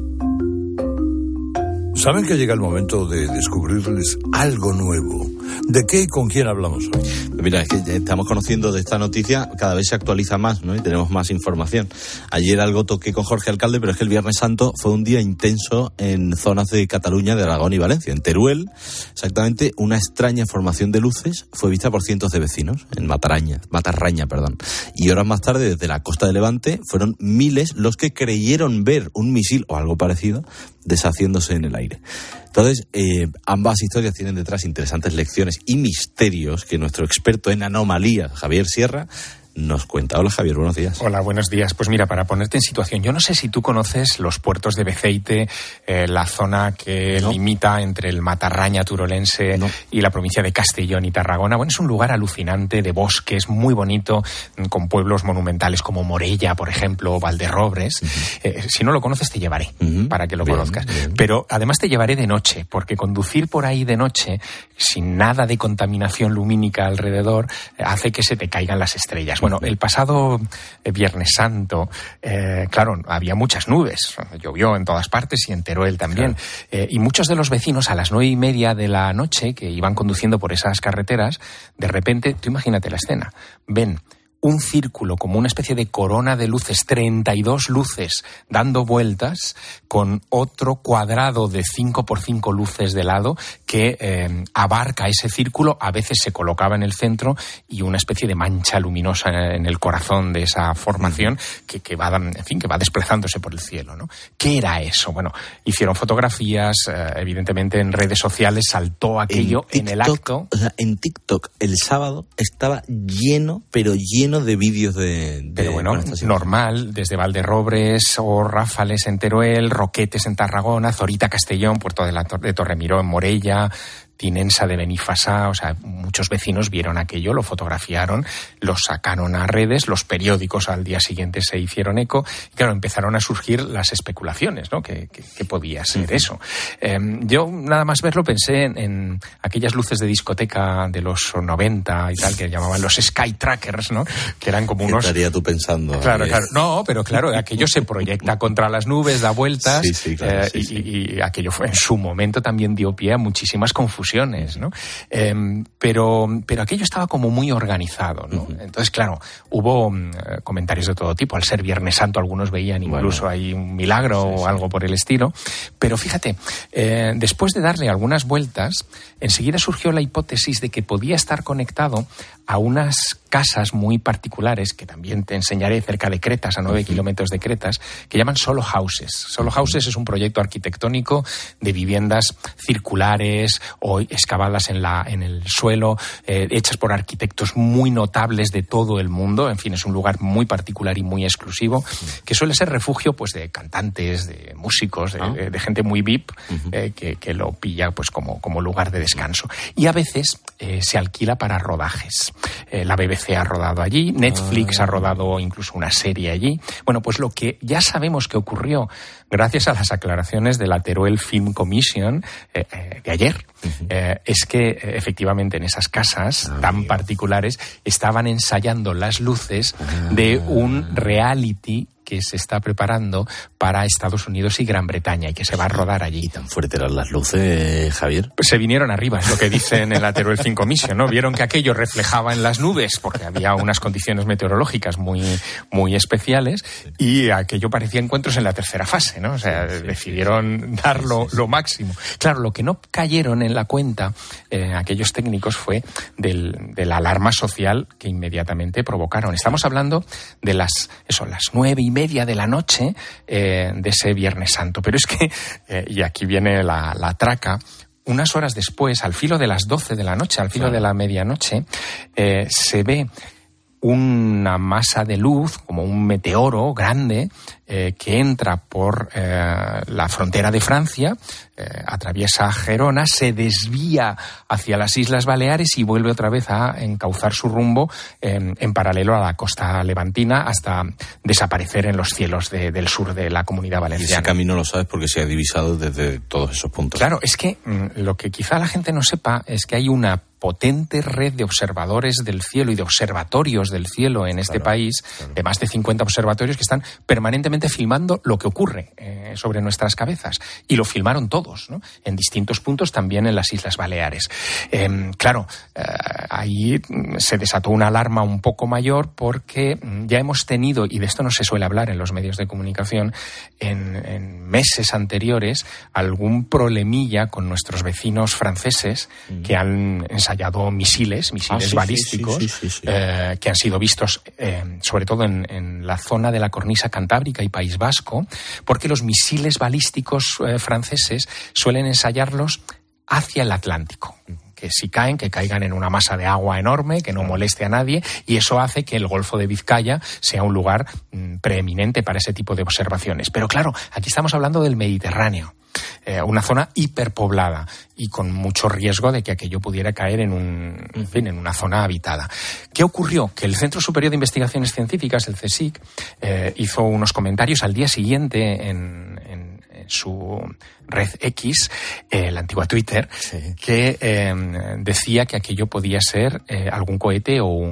¿Saben que llega el momento de descubrirles algo nuevo? ¿De qué y con quién hablamos hoy? Mira, es que estamos conociendo de esta noticia, cada vez se actualiza más, ¿no? Y tenemos más información. Ayer algo toqué con Jorge Alcalde, pero es que el Viernes Santo fue un día intenso en zonas de Cataluña, de Aragón y Valencia. En Teruel, exactamente, una extraña formación de luces fue vista por cientos de vecinos, en Mataraña, Matarraña, perdón. Y horas más tarde, desde la costa de Levante, fueron miles los que creyeron ver un misil o algo parecido deshaciéndose en el aire. Entonces, eh, ambas historias tienen detrás interesantes lecciones y misterios que nuestro experto en anomalías, Javier Sierra, nos cuenta. Hola, Javier, buenos días. Hola, buenos días. Pues mira, para ponerte en situación, yo no sé si tú conoces los puertos de Beceite, eh, la zona que no. limita entre el Matarraña turolense no. y la provincia de Castellón y Tarragona. Bueno, es un lugar alucinante de bosques, muy bonito, con pueblos monumentales como Morella, por ejemplo, o Valderrobres. Uh-huh. Eh, si no lo conoces, te llevaré uh-huh. para que lo bien, conozcas. Bien. Pero además te llevaré de noche, porque conducir por ahí de noche, sin nada de contaminación lumínica alrededor, hace que se te caigan las estrellas. Bueno, el pasado Viernes Santo, eh, claro, había muchas nubes, llovió en todas partes y en Teruel también, claro. eh, y muchos de los vecinos a las nueve y media de la noche que iban conduciendo por esas carreteras, de repente, tú imagínate la escena, ven un círculo, como una especie de corona de luces, treinta y dos luces dando vueltas, con otro cuadrado de cinco por cinco luces de lado que eh, abarca ese círculo, a veces se colocaba en el centro, y una especie de mancha luminosa en el corazón de esa formación que, que va, en fin, que va desplazándose por el cielo, ¿no? ¿Qué era eso? Bueno, hicieron fotografías, eh, evidentemente en redes sociales saltó aquello en, TikTok, en el acto. O sea, en TikTok el sábado estaba lleno, pero lleno de vídeos de, de... Pero bueno, normal, desde Valderrobres o Ráfales en Teruel, Roquetes en Tarragona, Zorita Castellón, Puerto de, la, de Torremiró en Morella, Tinensa de Benifasá, o sea, muchos vecinos vieron aquello, lo fotografiaron, lo sacaron a redes, los periódicos al día siguiente se hicieron eco, y claro, empezaron a surgir las especulaciones, ¿no? ¿Qué, qué, qué podía ser uh-huh. eso? Eh, yo, nada más verlo, pensé en, en aquellas luces de discoteca de los noventa y tal, que llamaban los Sky Trackers, ¿no? Que eran como unos... ¿Qué estaría tú pensando? Claro, ahí? claro. No, pero claro, aquello se proyecta contra las nubes, da vueltas, sí, sí, claro, eh, sí, y, sí. y aquello fue, en su momento también dio pie a muchísimas confusiones. ¿no? Eh, pero, pero aquello estaba como muy organizado, ¿no? Uh-huh. Entonces, claro, hubo eh, comentarios de todo tipo. Al ser Viernes Santo, algunos veían incluso bueno, ahí un milagro sí, o sí. algo por el estilo. Pero fíjate, eh, después de darle algunas vueltas, enseguida surgió la hipótesis de que podía estar conectado a unas casas muy particulares, que también te enseñaré, cerca de Cretas, a nueve uh-huh. kilómetros de Cretas, que llaman Solo Houses. Solo Houses es un proyecto arquitectónico de viviendas circulares o excavadas en, la, en el suelo, eh, hechas por arquitectos muy notables de todo el mundo. En fin, es un lugar muy particular y muy exclusivo, que suele ser refugio pues de cantantes, de músicos, de, de, de gente muy V I P, uh-huh. eh, que, que lo pilla pues como, como lugar de descanso. Y a veces eh, se alquila para rodajes. Eh, la B B C ha rodado allí, Netflix ah. ha rodado incluso una serie allí. Bueno, pues lo que ya sabemos que ocurrió gracias a las aclaraciones de la Teruel Film Commission eh, eh, de ayer, uh-huh. eh, es que eh, efectivamente en esas casas ah, tan Dios. particulares estaban ensayando las luces ah. de un reality que se está preparando para Estados Unidos y Gran Bretaña y que se va a rodar allí. ¿Y tan fuertes eran las luces, Javier? Pues se vinieron arriba, es lo que dicen en la Teruel Film Commission, ¿no? Vieron que aquello reflejaba en las nubes porque había unas condiciones meteorológicas muy, muy especiales y aquello parecía encuentros en la tercera fase, ¿no? O sea, sí, sí, decidieron sí, sí. dar lo, sí, sí. lo máximo. Claro, lo que no cayeron en la cuenta eh, aquellos técnicos fue del, de la alarma social que inmediatamente provocaron. Estamos hablando de las, eso, las nueve y media de la noche eh, de ese Viernes Santo. Pero es que, eh, y aquí viene la, la traca, unas horas después, al filo de las doce de la noche, al filo claro. de la medianoche, eh, se ve una masa de luz, como un meteoro grande, eh, que entra por eh, la frontera de Francia, eh, atraviesa Gerona, se desvía hacia las Islas Baleares y vuelve otra vez a encauzar su rumbo eh, en paralelo a la costa levantina hasta desaparecer en los cielos de, del sur de la Comunidad Valenciana. Y ese camino lo sabes porque se ha divisado desde todos esos puntos. Claro, es que mm, lo que quizá la gente no sepa es que hay una potente red de observadores del cielo y de observatorios del cielo en este claro, país, claro. de más de cincuenta observatorios que están permanentemente filmando lo que ocurre eh, sobre nuestras cabezas. Y lo filmaron todos, ¿no? En distintos puntos, también en las Islas Baleares. Eh, claro, eh, ahí se desató una alarma un poco mayor porque ya hemos tenido, y de esto no se suele hablar en los medios de comunicación, en, en meses anteriores, algún problemilla con nuestros vecinos franceses mm. que han ensayado misiles, misiles ah, sí, balísticos, sí, sí, sí, sí, sí. Eh, que han sido vistos eh, sobre todo en, en la zona de la cornisa cantábrica y País Vasco, porque los misiles balísticos eh, franceses suelen ensayarlos hacia el Atlántico. Que si caen, que caigan en una masa de agua enorme, que no moleste a nadie, y eso hace que el Golfo de Vizcaya sea un lugar mm, preeminente para ese tipo de observaciones. Pero claro, aquí estamos hablando del Mediterráneo. Eh, una zona hiperpoblada y con mucho riesgo de que aquello pudiera caer en, un, en, fin, en una zona habitada. ¿Qué ocurrió? Que el Centro Superior de Investigaciones Científicas, el CSIC, eh, hizo unos comentarios al día siguiente en, en, en su red X, eh, la antigua Twitter, sí. que eh, decía que aquello podía ser eh, algún cohete o un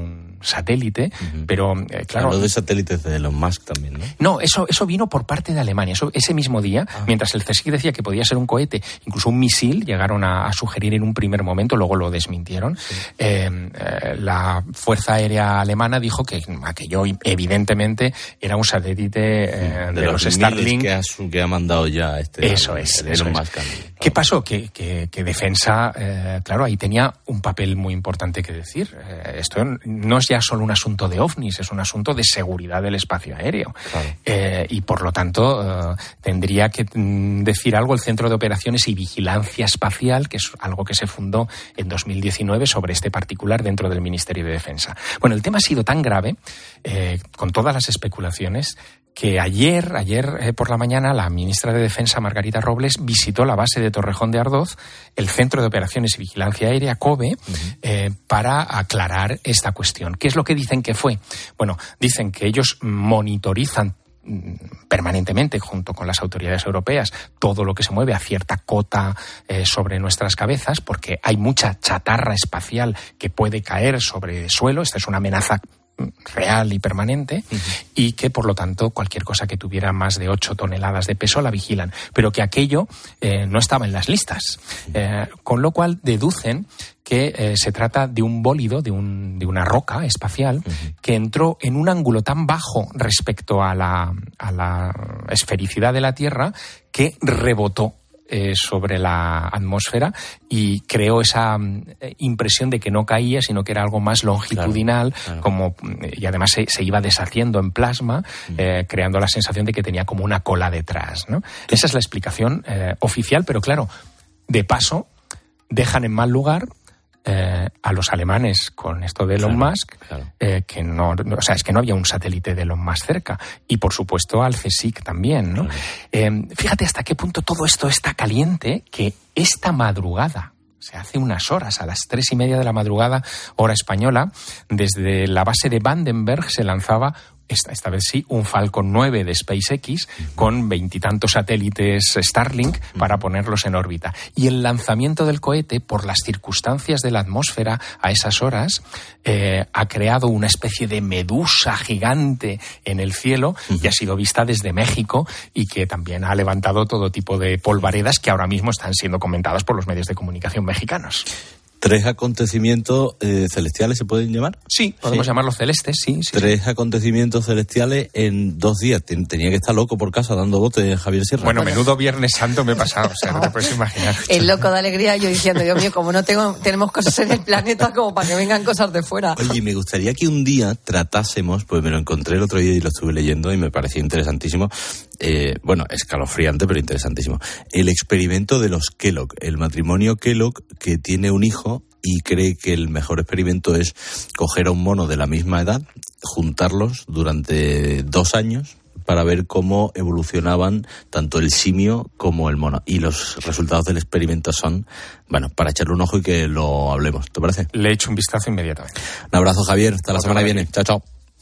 satélite, uh-huh. pero eh, claro... Habló de satélites de Elon Musk también, ¿no? No, eso, eso vino por parte de Alemania. Eso, ese mismo día, ah. mientras el CSIC decía que podía ser un cohete, incluso un misil, llegaron a, a sugerir en un primer momento, luego lo desmintieron. Sí. Eh, eh, la Fuerza Aérea Alemana dijo que aquello evidentemente era un satélite eh, de, de los, los Starlink. Que ha, que ha mandado ya este... Eso es. Elon eso Musk. Es. ¿Qué pasó? Que, que, que Defensa, eh, claro, ahí tenía un papel muy importante que decir. Eh, esto no es ya solo un asunto de ovnis, es un asunto de seguridad del espacio aéreo. Claro. Eh, y por lo tanto eh, tendría que mm, decir algo el Centro de Operaciones y Vigilancia Espacial, que es algo que se fundó en dos mil diecinueve sobre este particular dentro del Ministerio de Defensa. Bueno, el tema ha sido tan grave, eh, con todas las especulaciones, que ayer, ayer eh, por la mañana, la ministra de Defensa, Margarita Robles, visitó la base de Torrejón de Ardoz, el Centro de Operaciones y Vigilancia Aérea, COVE, uh-huh. eh, para aclarar esta cuestión. ¿Qué es lo que dicen que fue? Bueno, dicen que ellos monitorizan permanentemente, junto con las autoridades europeas, todo lo que se mueve a cierta cota eh, sobre nuestras cabezas, porque hay mucha chatarra espacial que puede caer sobre el suelo. Esta es una amenaza real y permanente, uh-huh. y que por lo tanto cualquier cosa que tuviera más de ocho toneladas de peso la vigilan, pero que aquello eh, no estaba en las listas, eh, con lo cual deducen que eh, se trata de un bólido, de, un, de una roca espacial, uh-huh. que entró en un ángulo tan bajo respecto a la, a la esfericidad de la Tierra que rebotó Eh, sobre la atmósfera y creó esa eh, impresión de que no caía, sino que era algo más longitudinal, claro, claro. como y además se, se iba deshaciendo en plasma, mm. eh, creando la sensación de que tenía como una cola detrás, ¿no? Esa es la explicación eh, oficial, pero claro, de paso dejan en mal lugar Eh, a los alemanes con esto de Elon claro, Musk, claro. Eh, que no, o sea, es que no había un satélite de Elon Musk cerca, y por supuesto al CSIC también, ¿no? Claro. Eh, fíjate hasta qué punto todo esto está caliente, que esta madrugada, o sea, hace unas horas, a las tres y media de la madrugada, hora española, desde la base de Vandenberg se lanzaba Esta, esta vez sí, un Falcon nueve de SpaceX uh-huh. con veintitantos satélites Starlink uh-huh. para ponerlos en órbita. Y el lanzamiento del cohete, por las circunstancias de la atmósfera a esas horas, eh, ha creado una especie de medusa gigante en el cielo uh-huh. que ha sido vista desde México y que también ha levantado todo tipo de polvaredas que ahora mismo están siendo comentadas por los medios de comunicación mexicanos. ¿Tres acontecimientos eh, celestiales se pueden llamar? Sí, podemos sí. llamarlos celestes, sí. sí Tres sí. acontecimientos celestiales en dos días. Tenía que estar loco por casa dando botes, Javier Sierra. Bueno, menudo Viernes Santo me he pasado, o sea, no te puedes imaginar. El loco de alegría, yo diciendo, Dios mío, como no tengo, tenemos cosas en el planeta como para que vengan cosas de fuera. Oye, me gustaría que un día tratásemos, pues me lo encontré el otro día y lo estuve leyendo y me pareció interesantísimo, eh, bueno, escalofriante, pero interesantísimo. El experimento de los Kellogg, el matrimonio Kellogg que tiene un hijo y cree que el mejor experimento es coger a un mono de la misma edad, juntarlos durante dos años para ver cómo evolucionaban tanto el simio como el mono. Y los resultados del experimento son, bueno, para echarle un ojo y que lo hablemos. ¿Te parece? Le echo un vistazo inmediatamente. Un abrazo, Javier. Hasta la semana que viene. Chao, chao.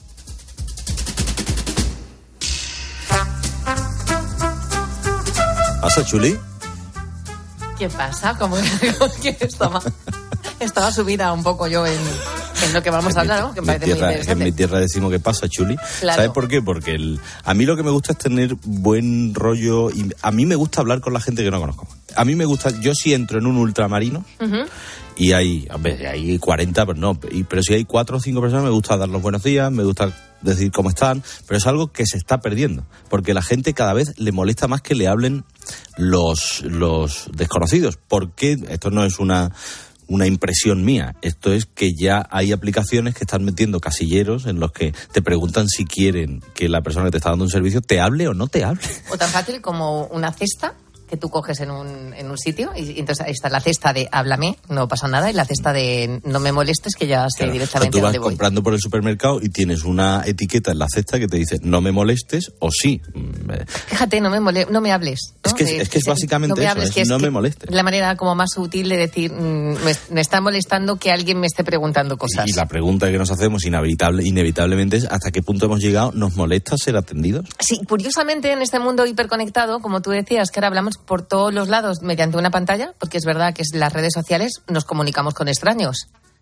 ¿Pasa, Chuli? ¿Qué pasa? ¿Cómo que estaba, estaba subida un poco yo en, en lo que vamos a hablar, ¿no? Que me parece tierra, muy interesante. En mi tierra decimos que pasa, Chuli. Claro. ¿Sabes por qué? Porque el, a mí lo que me gusta es tener buen rollo y a mí me gusta hablar con la gente que no conozco. A mí me gusta, yo si entro en un ultramarino uh-huh. y hay, a ver, hay cuarenta, pero no, y, pero si hay cuatro o cinco personas me gusta dar los buenos días, me gusta decir cómo están, pero es algo que se está perdiendo, porque la gente cada vez le molesta más que le hablen los, los desconocidos. Porque esto no es una, una impresión mía, esto es que ya hay aplicaciones que están metiendo casilleros en los que te preguntan si quieren que la persona que te está dando un servicio te hable o no te hable. O tan fácil como una cesta que tú coges en un, en un sitio y, y entonces ahí está la cesta de háblame, no pasa nada, y la cesta de no me molestes, que ya sé claro, directamente o sea, tú vas dónde voy. Comprando por el supermercado y tienes una etiqueta en la cesta que te dice no me molestes o sí. Fíjate, no me mole, no me hables, ¿no? Es que es, es, que es básicamente no me, hables, eso, es, es no me molestes. La manera como más sutil de decir mmm, me, me está molestando que alguien me esté preguntando cosas. Y, y la pregunta que nos hacemos inevitable, inevitablemente es ¿hasta qué punto hemos llegado? ¿Nos molesta ser atendidos? Sí, curiosamente en este mundo hiperconectado, como tú decías, que ahora hablamos por todos los lados mediante una pantalla, porque es verdad que en las redes sociales nos comunicamos con extraños,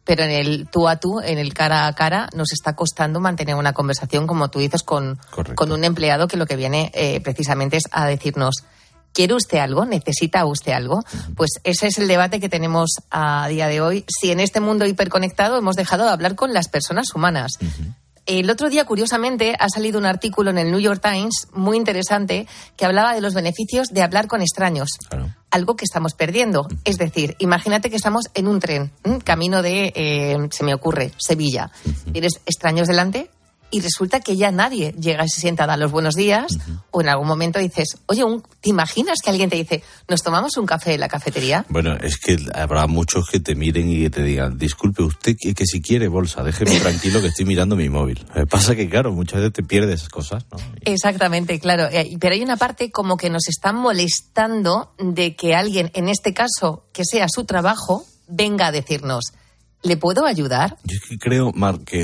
pero en el tú a tú, en el cara a cara, nos está costando mantener una conversación, como tú dices, con, con un empleado que lo que viene eh, precisamente es a decirnos: ¿quiere usted algo? ¿Necesita usted algo? Uh-huh. Pues ese es el debate que tenemos a día de hoy. Si en este mundo hiperconectado hemos dejado de hablar con las personas humanas. Uh-huh. El otro día, curiosamente, ha salido un artículo en el New York Times muy interesante que hablaba de los beneficios de hablar con extraños. Claro. Algo que estamos perdiendo. Uh-huh. Es decir, imagínate que estamos en un tren, ¿m? camino de, eh, se me ocurre, Sevilla. Uh-huh. Tienes extraños delante y resulta que ya nadie llega y se sienta a dar los buenos días, uh-huh. o en algún momento dices, oye, un, ¿te imaginas que alguien te dice, ¿nos tomamos un café en la cafetería? Bueno, es que habrá muchos que te miren y que te digan, disculpe usted, que, que si quiere bolsa, déjeme tranquilo que estoy mirando mi móvil. Me pasa que, claro, muchas veces te pierdes esas cosas, ¿no? Exactamente, claro. Pero hay una parte como que nos está molestando de que alguien, en este caso, que sea su trabajo, venga a decirnos, ¿le puedo ayudar? Yo es que creo, Mar, que...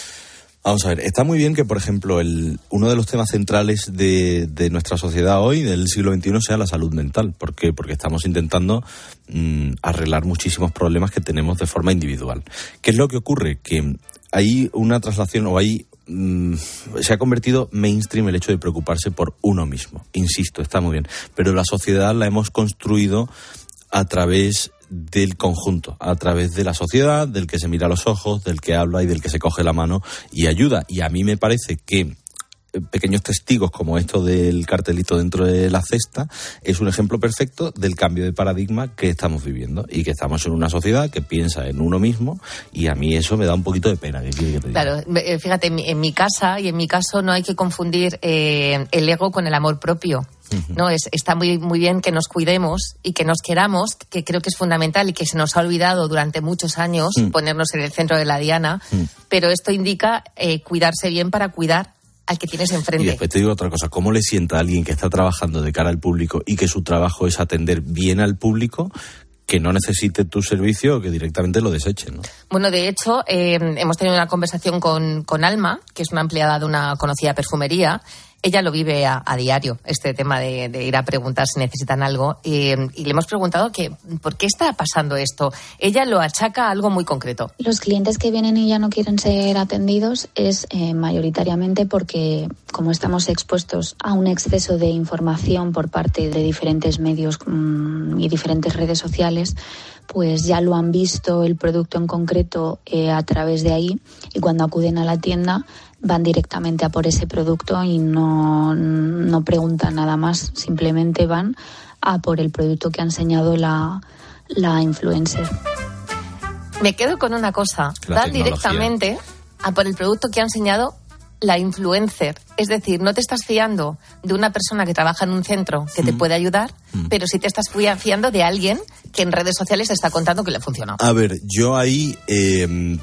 Vamos a ver, está muy bien que, por ejemplo, el, uno de los temas centrales de, de nuestra sociedad hoy, del siglo veintiuno, sea la salud mental. ¿Por qué? Porque estamos intentando mmm, arreglar muchísimos problemas que tenemos de forma individual. ¿Qué es lo que ocurre? Que hay una traslación o hay... Mmm, se ha convertido mainstream el hecho de preocuparse por uno mismo. Insisto, está muy bien. Pero la sociedad la hemos construido a través del conjunto, a través de la sociedad, del que se mira a los ojos, del que habla y del que se coge la mano y ayuda. Y a mí me parece que pequeños testigos como esto del cartelito dentro de la cesta es un ejemplo perfecto del cambio de paradigma que estamos viviendo y que estamos en una sociedad que piensa en uno mismo, y a mí eso me da un poquito de pena. ¿Qué quiere que te diga? Claro, fíjate, en mi, en mi casa y en mi caso no hay que confundir eh, el ego con el amor propio. Uh-huh. No, es, está muy, muy bien que nos cuidemos y que nos queramos, que creo que es fundamental y que se nos ha olvidado durante muchos años uh-huh. ponernos en el centro de la diana, uh-huh. pero esto indica eh, cuidarse bien para cuidar al que tienes enfrente. Y después te digo otra cosa, ¿cómo le sienta a alguien que está trabajando de cara al público y que su trabajo es atender bien al público, que no necesite tu servicio o que directamente lo desechen, ¿no? Bueno, de hecho, eh, hemos tenido una conversación con, con Alma, que es una empleada de una conocida perfumería. Ella lo vive a, a diario, este tema de, de ir a preguntar si necesitan algo. Y, y le hemos preguntado que por qué está pasando esto. Ella lo achaca a algo muy concreto. Los clientes que vienen y ya no quieren ser atendidos es eh, mayoritariamente porque, como estamos expuestos a un exceso de información por parte de diferentes medios mmm, y diferentes redes sociales, pues ya lo han visto el producto en concreto eh, a través de ahí, y cuando acuden a la tienda van directamente a por ese producto y no, no preguntan nada más, simplemente van a por el producto que ha enseñado la, la influencer. Me quedo con una cosa, van directamente a por el producto que ha enseñado la influencer. Es decir, no te estás fiando de una persona que trabaja en un centro que mm. te puede ayudar, mm. pero sí te estás fiando de alguien que en redes sociales te está contando que le funciona. A ver, yo ahí eh,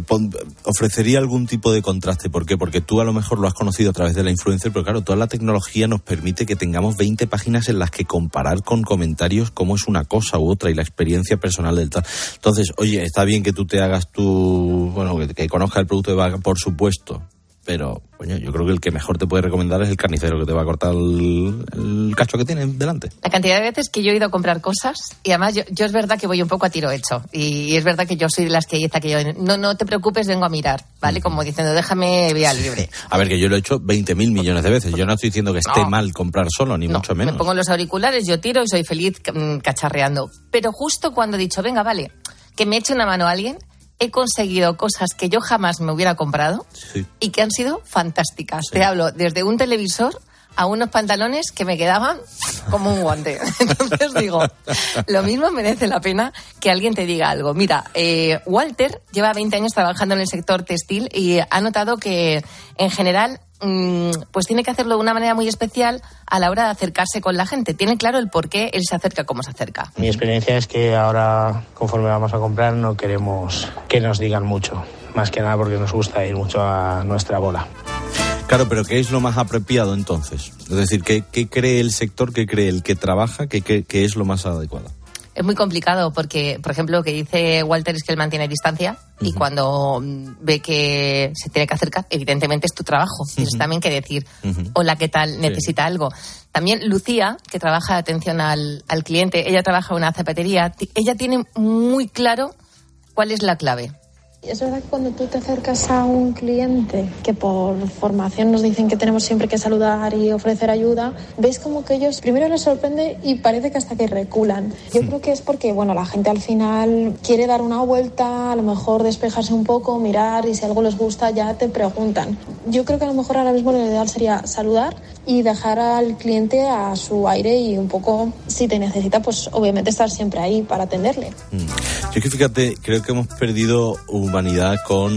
ofrecería algún tipo de contraste. ¿Por qué? Porque tú a lo mejor lo has conocido a través de la influencer, pero claro, toda la tecnología nos permite que tengamos veinte páginas en las que comparar con comentarios cómo es una cosa u otra y la experiencia personal del tal. Entonces, oye, está bien que tú te hagas tu... Bueno, que, que conozcas el producto de vaca, por supuesto. Pero, coño, yo creo que el que mejor te puede recomendar es el carnicero que te va a cortar el, el cacho que tiene delante. La cantidad de veces que yo he ido a comprar cosas, y además yo, yo es verdad que voy un poco a tiro hecho, y es verdad que yo soy de las que dice que yo, no, no te preocupes, vengo a mirar, ¿vale? Como diciendo, déjame vía libre. A ver, que yo lo he hecho veinte mil millones de veces. Yo no estoy diciendo que esté no. mal comprar solo, ni no, mucho menos. Me pongo los auriculares, yo tiro y soy feliz cacharreando. Pero justo cuando he dicho, venga, vale, que me eche una mano a alguien, he conseguido cosas que yo jamás me hubiera comprado sí. y que han sido fantásticas. Sí. Te hablo desde un televisor a unos pantalones que me quedaban como un guante. Entonces digo, lo mismo merece la pena que alguien te diga algo. Mira, eh, Walter lleva veinte años trabajando en el sector textil y ha notado que en general pues tiene que hacerlo de una manera muy especial a la hora de acercarse con la gente. Tiene claro el por qué él se acerca como se acerca. Mi experiencia es que ahora, conforme vamos a comprar, no queremos que nos digan mucho. Más que nada porque nos gusta ir mucho a nuestra bola. Claro, pero ¿qué es lo más apropiado entonces? Es decir, ¿qué, qué cree el sector, qué cree el que trabaja, qué, qué, qué es lo más adecuado? Es muy complicado porque, por ejemplo, lo que dice Walter es que él mantiene distancia uh-huh. y cuando ve que se tiene que acercar, evidentemente es tu trabajo. Uh-huh. Tienes también que decir, uh-huh. hola, ¿qué tal? Necesita sí. algo. También Lucía, que trabaja de atención al, al cliente, ella trabaja en una zapatería, ella tiene muy claro cuál es la clave. Es verdad que cuando tú te acercas a un cliente que por formación nos dicen que tenemos siempre que saludar y ofrecer ayuda, ves como que ellos primero les sorprende y parece que hasta que reculan. Yo creo que es porque, bueno, la gente al final quiere dar una vuelta, a lo mejor despejarse un poco, mirar, y si algo les gusta ya te preguntan. Yo creo que a lo mejor ahora mismo lo ideal sería saludar y dejar al cliente a su aire y un poco, si te necesita, pues obviamente estar siempre ahí para atenderle. Mm. Yo es que fíjate, creo que hemos perdido humanidad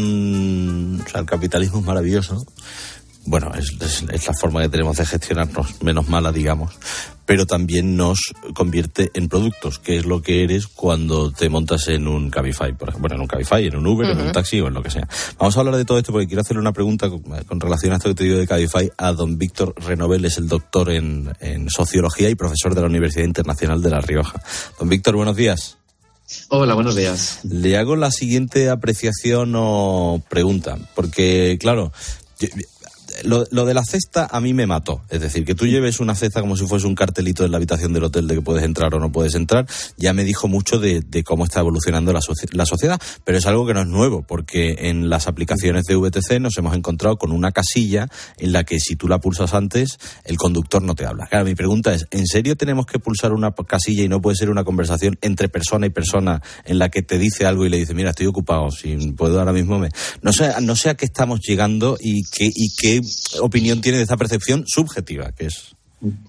con... O sea, el capitalismo es maravilloso. Bueno, es, es, es la forma que tenemos de gestionarnos, menos mala, digamos. Pero también nos convierte en productos, que es lo que eres cuando te montas en un Cabify, por ejemplo. Bueno, en un Cabify, en un Uber, uh-huh. en un taxi o en lo que sea. Vamos a hablar de todo esto porque quiero hacerle una pregunta con, con relación a esto que te digo de Cabify a don Víctor Renovel, es el doctor en, en Sociología y profesor de la Universidad Internacional de La Rioja. Don Víctor, buenos días. Hola, buenos días. Le hago la siguiente apreciación o pregunta, porque, claro... Yo, Lo, lo de la cesta a mí me mató. Es decir, que tú lleves una cesta como si fuese un cartelito en la habitación del hotel de que puedes entrar o no puedes entrar, ya me dijo mucho de, de cómo está evolucionando la, soci- la sociedad. Pero es algo que no es nuevo, porque en las aplicaciones de V T C nos hemos encontrado con una casilla en la que si tú la pulsas antes, el conductor no te habla. Claro, mi pregunta es, ¿en serio tenemos que pulsar una casilla y no puede ser una conversación entre persona y persona en la que te dice algo y le dice, mira, estoy ocupado, si puedo ahora mismo me... No sé, no sé a qué estamos llegando y qué, y qué opinión tiene de esta percepción subjetiva que es.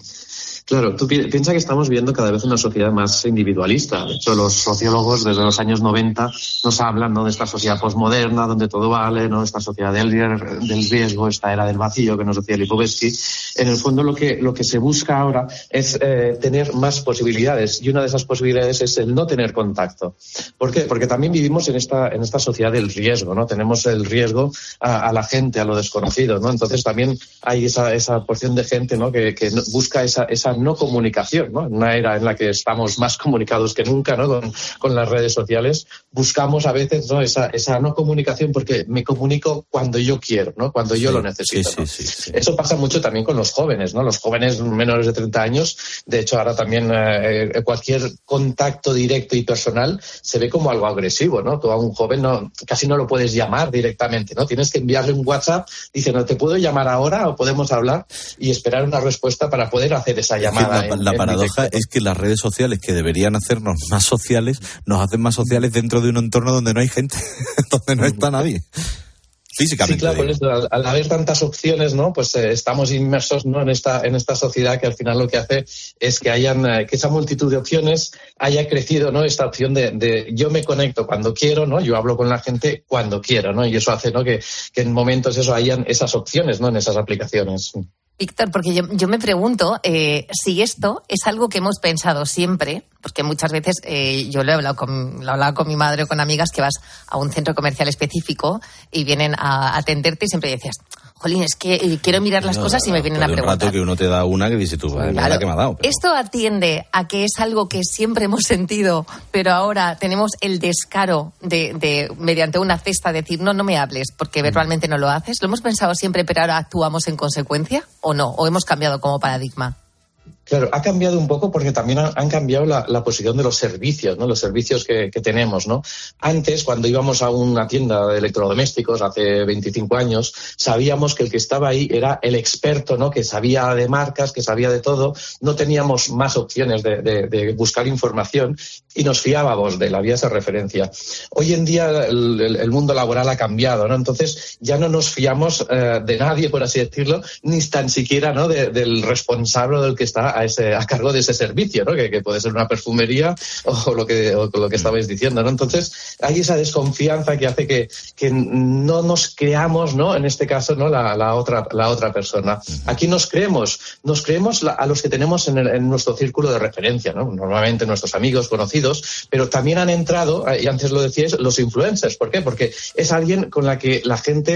Claro, tú pi- piensas que estamos viendo cada vez una sociedad más individualista. De hecho, los sociólogos desde los años noventa nos hablan, ¿no?, de esta sociedad posmoderna donde todo vale, ¿no?, esta sociedad del, del riesgo, esta era del vacío que nos decía Lipovetsky. En el fondo lo que, lo que se busca ahora es eh, tener más posibilidades, y una de esas posibilidades es el no tener contacto. ¿Por qué? Porque también vivimos en esta, en esta sociedad del riesgo, ¿no? Tenemos el riesgo a, a la gente, a lo desconocido, ¿no? Entonces también hay esa, esa porción de gente, ¿no?, que, que busca esa, esa no comunicación, ¿no? En una era en la que estamos más comunicados que nunca, ¿no?, con, con las redes sociales, buscamos a veces, ¿no?, esa, esa no comunicación porque me comunico cuando yo quiero, ¿no?, cuando yo sí, lo necesito, sí, ¿no? sí, sí, sí. Eso pasa mucho también con los jóvenes, ¿no? Los jóvenes menores de treinta años, de hecho ahora también eh, cualquier contacto directo y personal se ve como algo agresivo, ¿no? Tú a un joven no, casi no lo puedes llamar directamente, ¿no? Tienes que enviarle un WhatsApp diciendo, ¿te puedo llamar ahora o podemos hablar? Y esperar una respuesta para poder hacer esa llamada. La, en, la en paradoja directo. Es que las redes sociales, que deberían hacernos más sociales, nos hacen más sociales dentro de un entorno donde no hay gente, donde no está nadie. Físicamente. Sí, claro, por eso, al, al haber tantas opciones, ¿no?, pues eh, estamos inmersos, ¿no?, en esta en esta sociedad que al final lo que hace es que hayan eh, que esa multitud de opciones haya crecido, ¿no?, esta opción de, de yo me conecto cuando quiero, ¿no?, yo hablo con la gente cuando quiero, ¿no?, y eso hace, ¿no?, que, que en momentos eso hayan esas opciones, ¿no?, en esas aplicaciones. Víctor, porque yo, yo me pregunto eh, si esto es algo que hemos pensado siempre, porque muchas veces eh, yo lo he hablado con, lo he hablado con mi madre o con amigas, que vas a un centro comercial específico y vienen a atenderte y siempre decías, jolín, es que eh, quiero mirar las no, cosas y me vienen a preguntar. Un rato que uno te da una que dice tú, vale, claro, la que me ha dado. Pero... Esto atiende a que es algo que siempre hemos sentido, pero ahora tenemos el descaro de, de mediante una cesta, decir, no, no me hables, porque verbalmente no lo haces. ¿Lo hemos pensado siempre, pero ahora actuamos en consecuencia? ¿O no? ¿O hemos cambiado como paradigma? Claro, ha cambiado un poco porque también han, han cambiado la, la posición de los servicios, ¿no? Los servicios que, que tenemos, ¿no? Antes, cuando íbamos a una tienda de electrodomésticos hace veinticinco años, sabíamos que el que estaba ahí era el experto, ¿no?, que sabía de marcas, que sabía de todo. No teníamos más opciones de, de, de buscar información y nos fiábamos de él, había esa referencia. Hoy en día el, el, el mundo laboral ha cambiado, ¿no? Entonces ya no nos fiamos eh, de nadie, por así decirlo, ni tan siquiera, ¿no?, de, del responsable o del que está a, ese, a cargo de ese servicio, ¿no?, que, que puede ser una perfumería o lo que, o lo que estabais diciendo, ¿no? Entonces hay esa desconfianza que hace que, que no nos creamos, ¿no?, en este caso, ¿no?, la, la, otra, la otra persona. Aquí nos creemos, nos creemos la, a los que tenemos en, el, en nuestro círculo de referencia, ¿no?, normalmente nuestros amigos, conocidos, pero también han entrado, y antes lo decíais, los influencers. ¿Por qué? Porque es alguien con la que la gente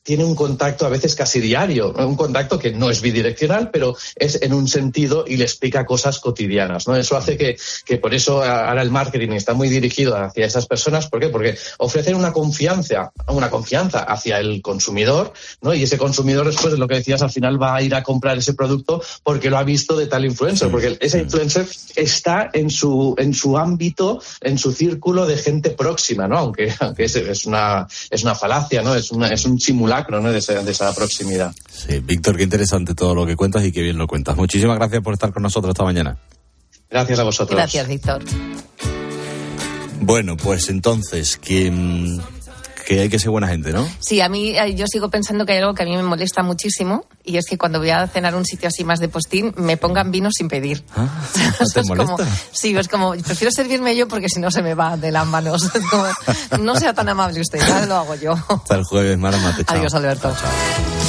tiene un contacto a veces casi diario, un contacto que no es bidireccional, pero es en un sentido y le explica cosas cotidianas, ¿no? Eso hace que, que por eso ahora el marketing está muy dirigido hacia esas personas. ¿Por qué? Porque ofrecen una confianza, una confianza hacia el consumidor, ¿no? Y ese consumidor después, de lo que decías, al final va a ir a comprar ese producto porque lo ha visto de tal influencer, porque ese influencer está en su en su ámbito, en su círculo de gente próxima, ¿no? Aunque, aunque es, es una es una falacia, ¿no? Es una, es un simulacro, ¿no? de, esa, de esa proximidad. Sí, Víctor, qué interesante todo lo que cuentas y qué bien lo cuentas. Muchísimas gracias por estar con nosotros esta mañana. Gracias a vosotros. Gracias, Víctor. Bueno, pues entonces, que, que hay que ser buena gente, ¿no? Sí, a mí, yo sigo pensando que hay algo que a mí me molesta muchísimo, y es que cuando voy a cenar a un sitio así más de postín, me pongan vino sin pedir. ¿Ah? ¿No te es molesta? Como, sí, es como, prefiero servirme yo porque si no se me va de las manos. Es como, no sea tan amable usted, ya lo hago yo. Hasta el jueves, Mara Mate. Chao. Adiós, Alberto. Chao, chao.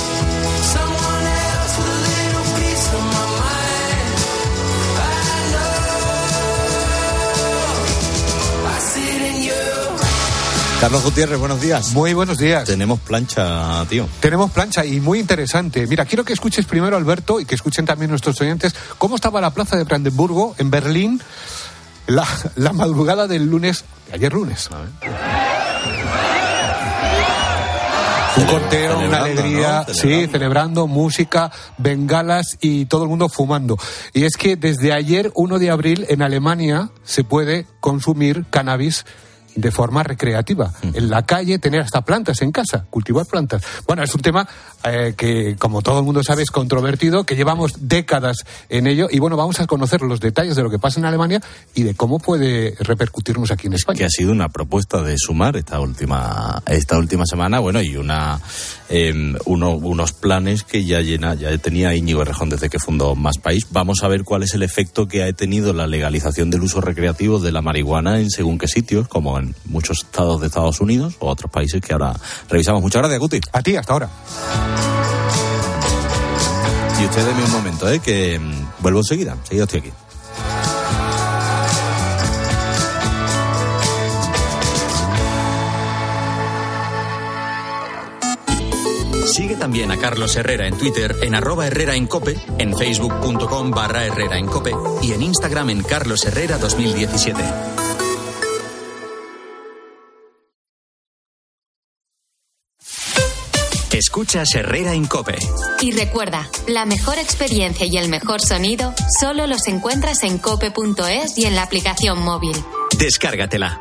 Carlos Gutiérrez, buenos días. Muy buenos días. Tenemos plancha, tío. Tenemos plancha y muy interesante. Mira, quiero que escuches primero, Alberto, y que escuchen también nuestros oyentes, cómo estaba la plaza de Brandenburgo, en Berlín, la, la madrugada del lunes, ayer lunes. A ver. Un corteo, una alegría, ¿no? Celebrando. Sí, celebrando, música, bengalas y todo el mundo fumando. Y es que desde ayer, primero de abril, en Alemania se puede consumir cannabis de forma recreativa. Uh-huh. En la calle, tener hasta plantas en casa, cultivar plantas. Bueno, es un tema eh, que, como todo el mundo sabe, es controvertido, que llevamos décadas en ello, y bueno, vamos a conocer los detalles de lo que pasa en Alemania y de cómo puede repercutirnos aquí en España. Que ha sido una propuesta de Sumar esta última esta última semana, bueno, y una eh, uno, unos planes que ya llena ya tenía Íñigo Errejón desde que fundó Más País. Vamos a ver cuál es el efecto que ha tenido la legalización del uso recreativo de la marihuana en según qué sitios, como en muchos estados de Estados Unidos o otros países que ahora revisamos. Muchas gracias, Guti. A ti, hasta ahora. Y usted deme un momento, ¿eh? que mm, vuelvo enseguida. Enseguida estoy aquí. Sigue también a Carlos Herrera en Twitter, en arroba Herrera en Cope, en facebook.com barra Herrera en Cope y en Instagram en Carlos Herrera dos mil diecisiete. Escuchas Herrera en Cope. Y recuerda, la mejor experiencia y el mejor sonido solo los encuentras en cope punto es y en la aplicación móvil. Descárgatela.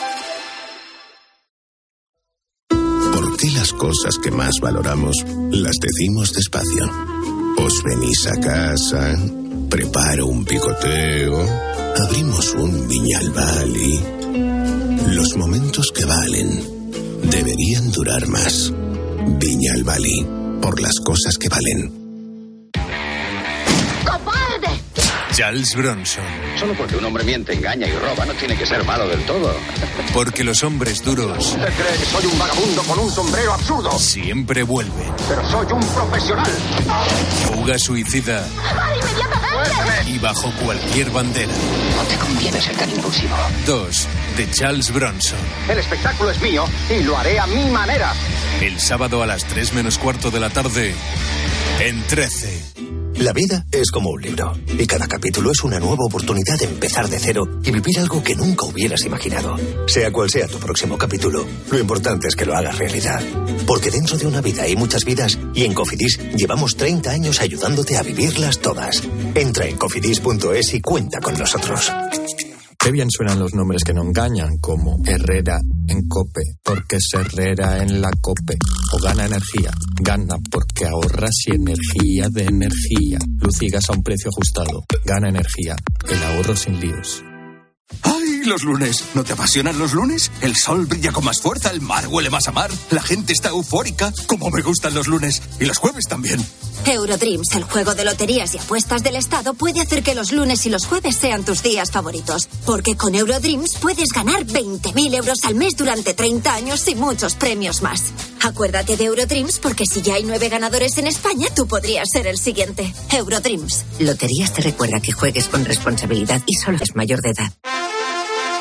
¿Por qué las cosas que más valoramos las decimos despacio? Os venís a casa, preparo un picoteo, abrimos un Viñalbali. Los momentos que valen deberían durar más. Viñalbali, por las cosas que valen. ¡Cobarde! Charles Bronson. Solo porque un hombre miente, engaña y roba no tiene que ser malo del todo. Porque los hombres duros... ¿Usted cree que soy un vagabundo con un sombrero absurdo? Siempre vuelven. Pero soy un profesional. Fuga suicida. ¡Inmediatamente! Y bajo cualquier bandera. No te conviene ser tan impulsivo. Dos, de Charles Bronson. El espectáculo es mío y lo haré a mi manera. El sábado a las tres menos cuarto de la tarde, en trece. La vida es como un libro, y cada capítulo es una nueva oportunidad de empezar de cero y vivir algo que nunca hubieras imaginado. Sea cual sea tu próximo capítulo, lo importante es que lo hagas realidad. Porque dentro de una vida hay muchas vidas, y en Cofidis llevamos treinta años ayudándote a vivirlas todas. Entra en cofidis punto es y cuenta con nosotros. Qué bien suenan los nombres que no engañan, como Herrera en Cope, porque es Herrera en la Cope. O Gana Energía, gana porque ahorras y energía de energía. Luz y gas a un precio ajustado. Gana Energía, el ahorro sin líos. ¡Ay, los lunes! ¿No te apasionan los lunes? El sol brilla con más fuerza, el mar huele más a mar, la gente está eufórica. ¡Cómo me gustan los lunes! Y los jueves también. Eurodreams, el juego de loterías y apuestas del Estado, puede hacer que los lunes y los jueves sean tus días favoritos. Porque con Eurodreams puedes ganar veinte mil euros al mes durante treinta años y muchos premios más. Acuérdate de Eurodreams porque si ya hay nueve ganadores en España, tú podrías ser el siguiente. Eurodreams. Loterías te recuerda que juegues con responsabilidad y solo es mayor de edad.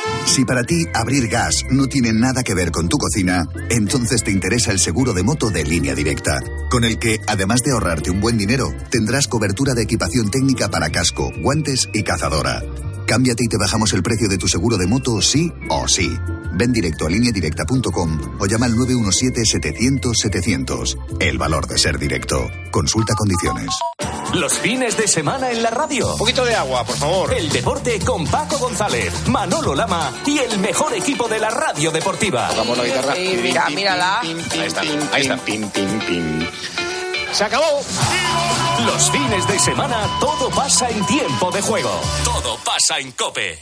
Si para ti abrir gas no tiene nada que ver con tu cocina, entonces te interesa el seguro de moto de Línea Directa, con el que, además de ahorrarte un buen dinero, tendrás cobertura de equipación técnica para casco, guantes y cazadora. Cámbiate y te bajamos el precio de tu seguro de moto sí o sí. Ven directo a línea directa punto com o llama al nueve uno siete, setecientos, setecientos. El valor de ser directo. Consulta condiciones. Los fines de semana en la radio. Un poquito de agua, por favor. El deporte con Paco González, Manolo Lama y el mejor equipo de la radio deportiva. Tocamos la guitarra. Sí, mira, mírala. Ahí está, ahí está. Pim, pim, pim. ¡Se acabó! Los fines de semana todo pasa en tiempo de juego. Todo pasa en COPE.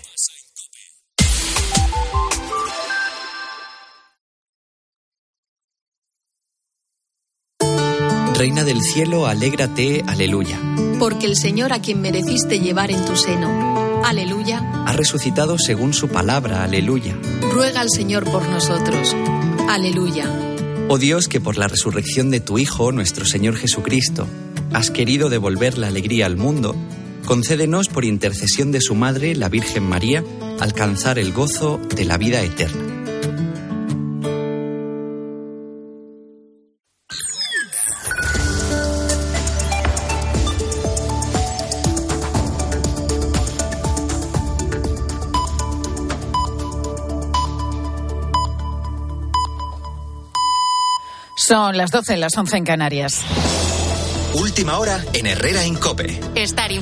Reina del cielo, alégrate, aleluya. Porque el Señor a quien mereciste llevar en tu seno, aleluya, ha resucitado según su palabra, aleluya. Ruega al Señor por nosotros, aleluya. Oh Dios, que por la resurrección de tu Hijo, nuestro Señor Jesucristo, has querido devolver la alegría al mundo, concédenos por intercesión de su Madre, la Virgen María, alcanzar el gozo de la vida eterna. Son las doce, las once en Canarias. Última hora en Herrera en COPE. Estar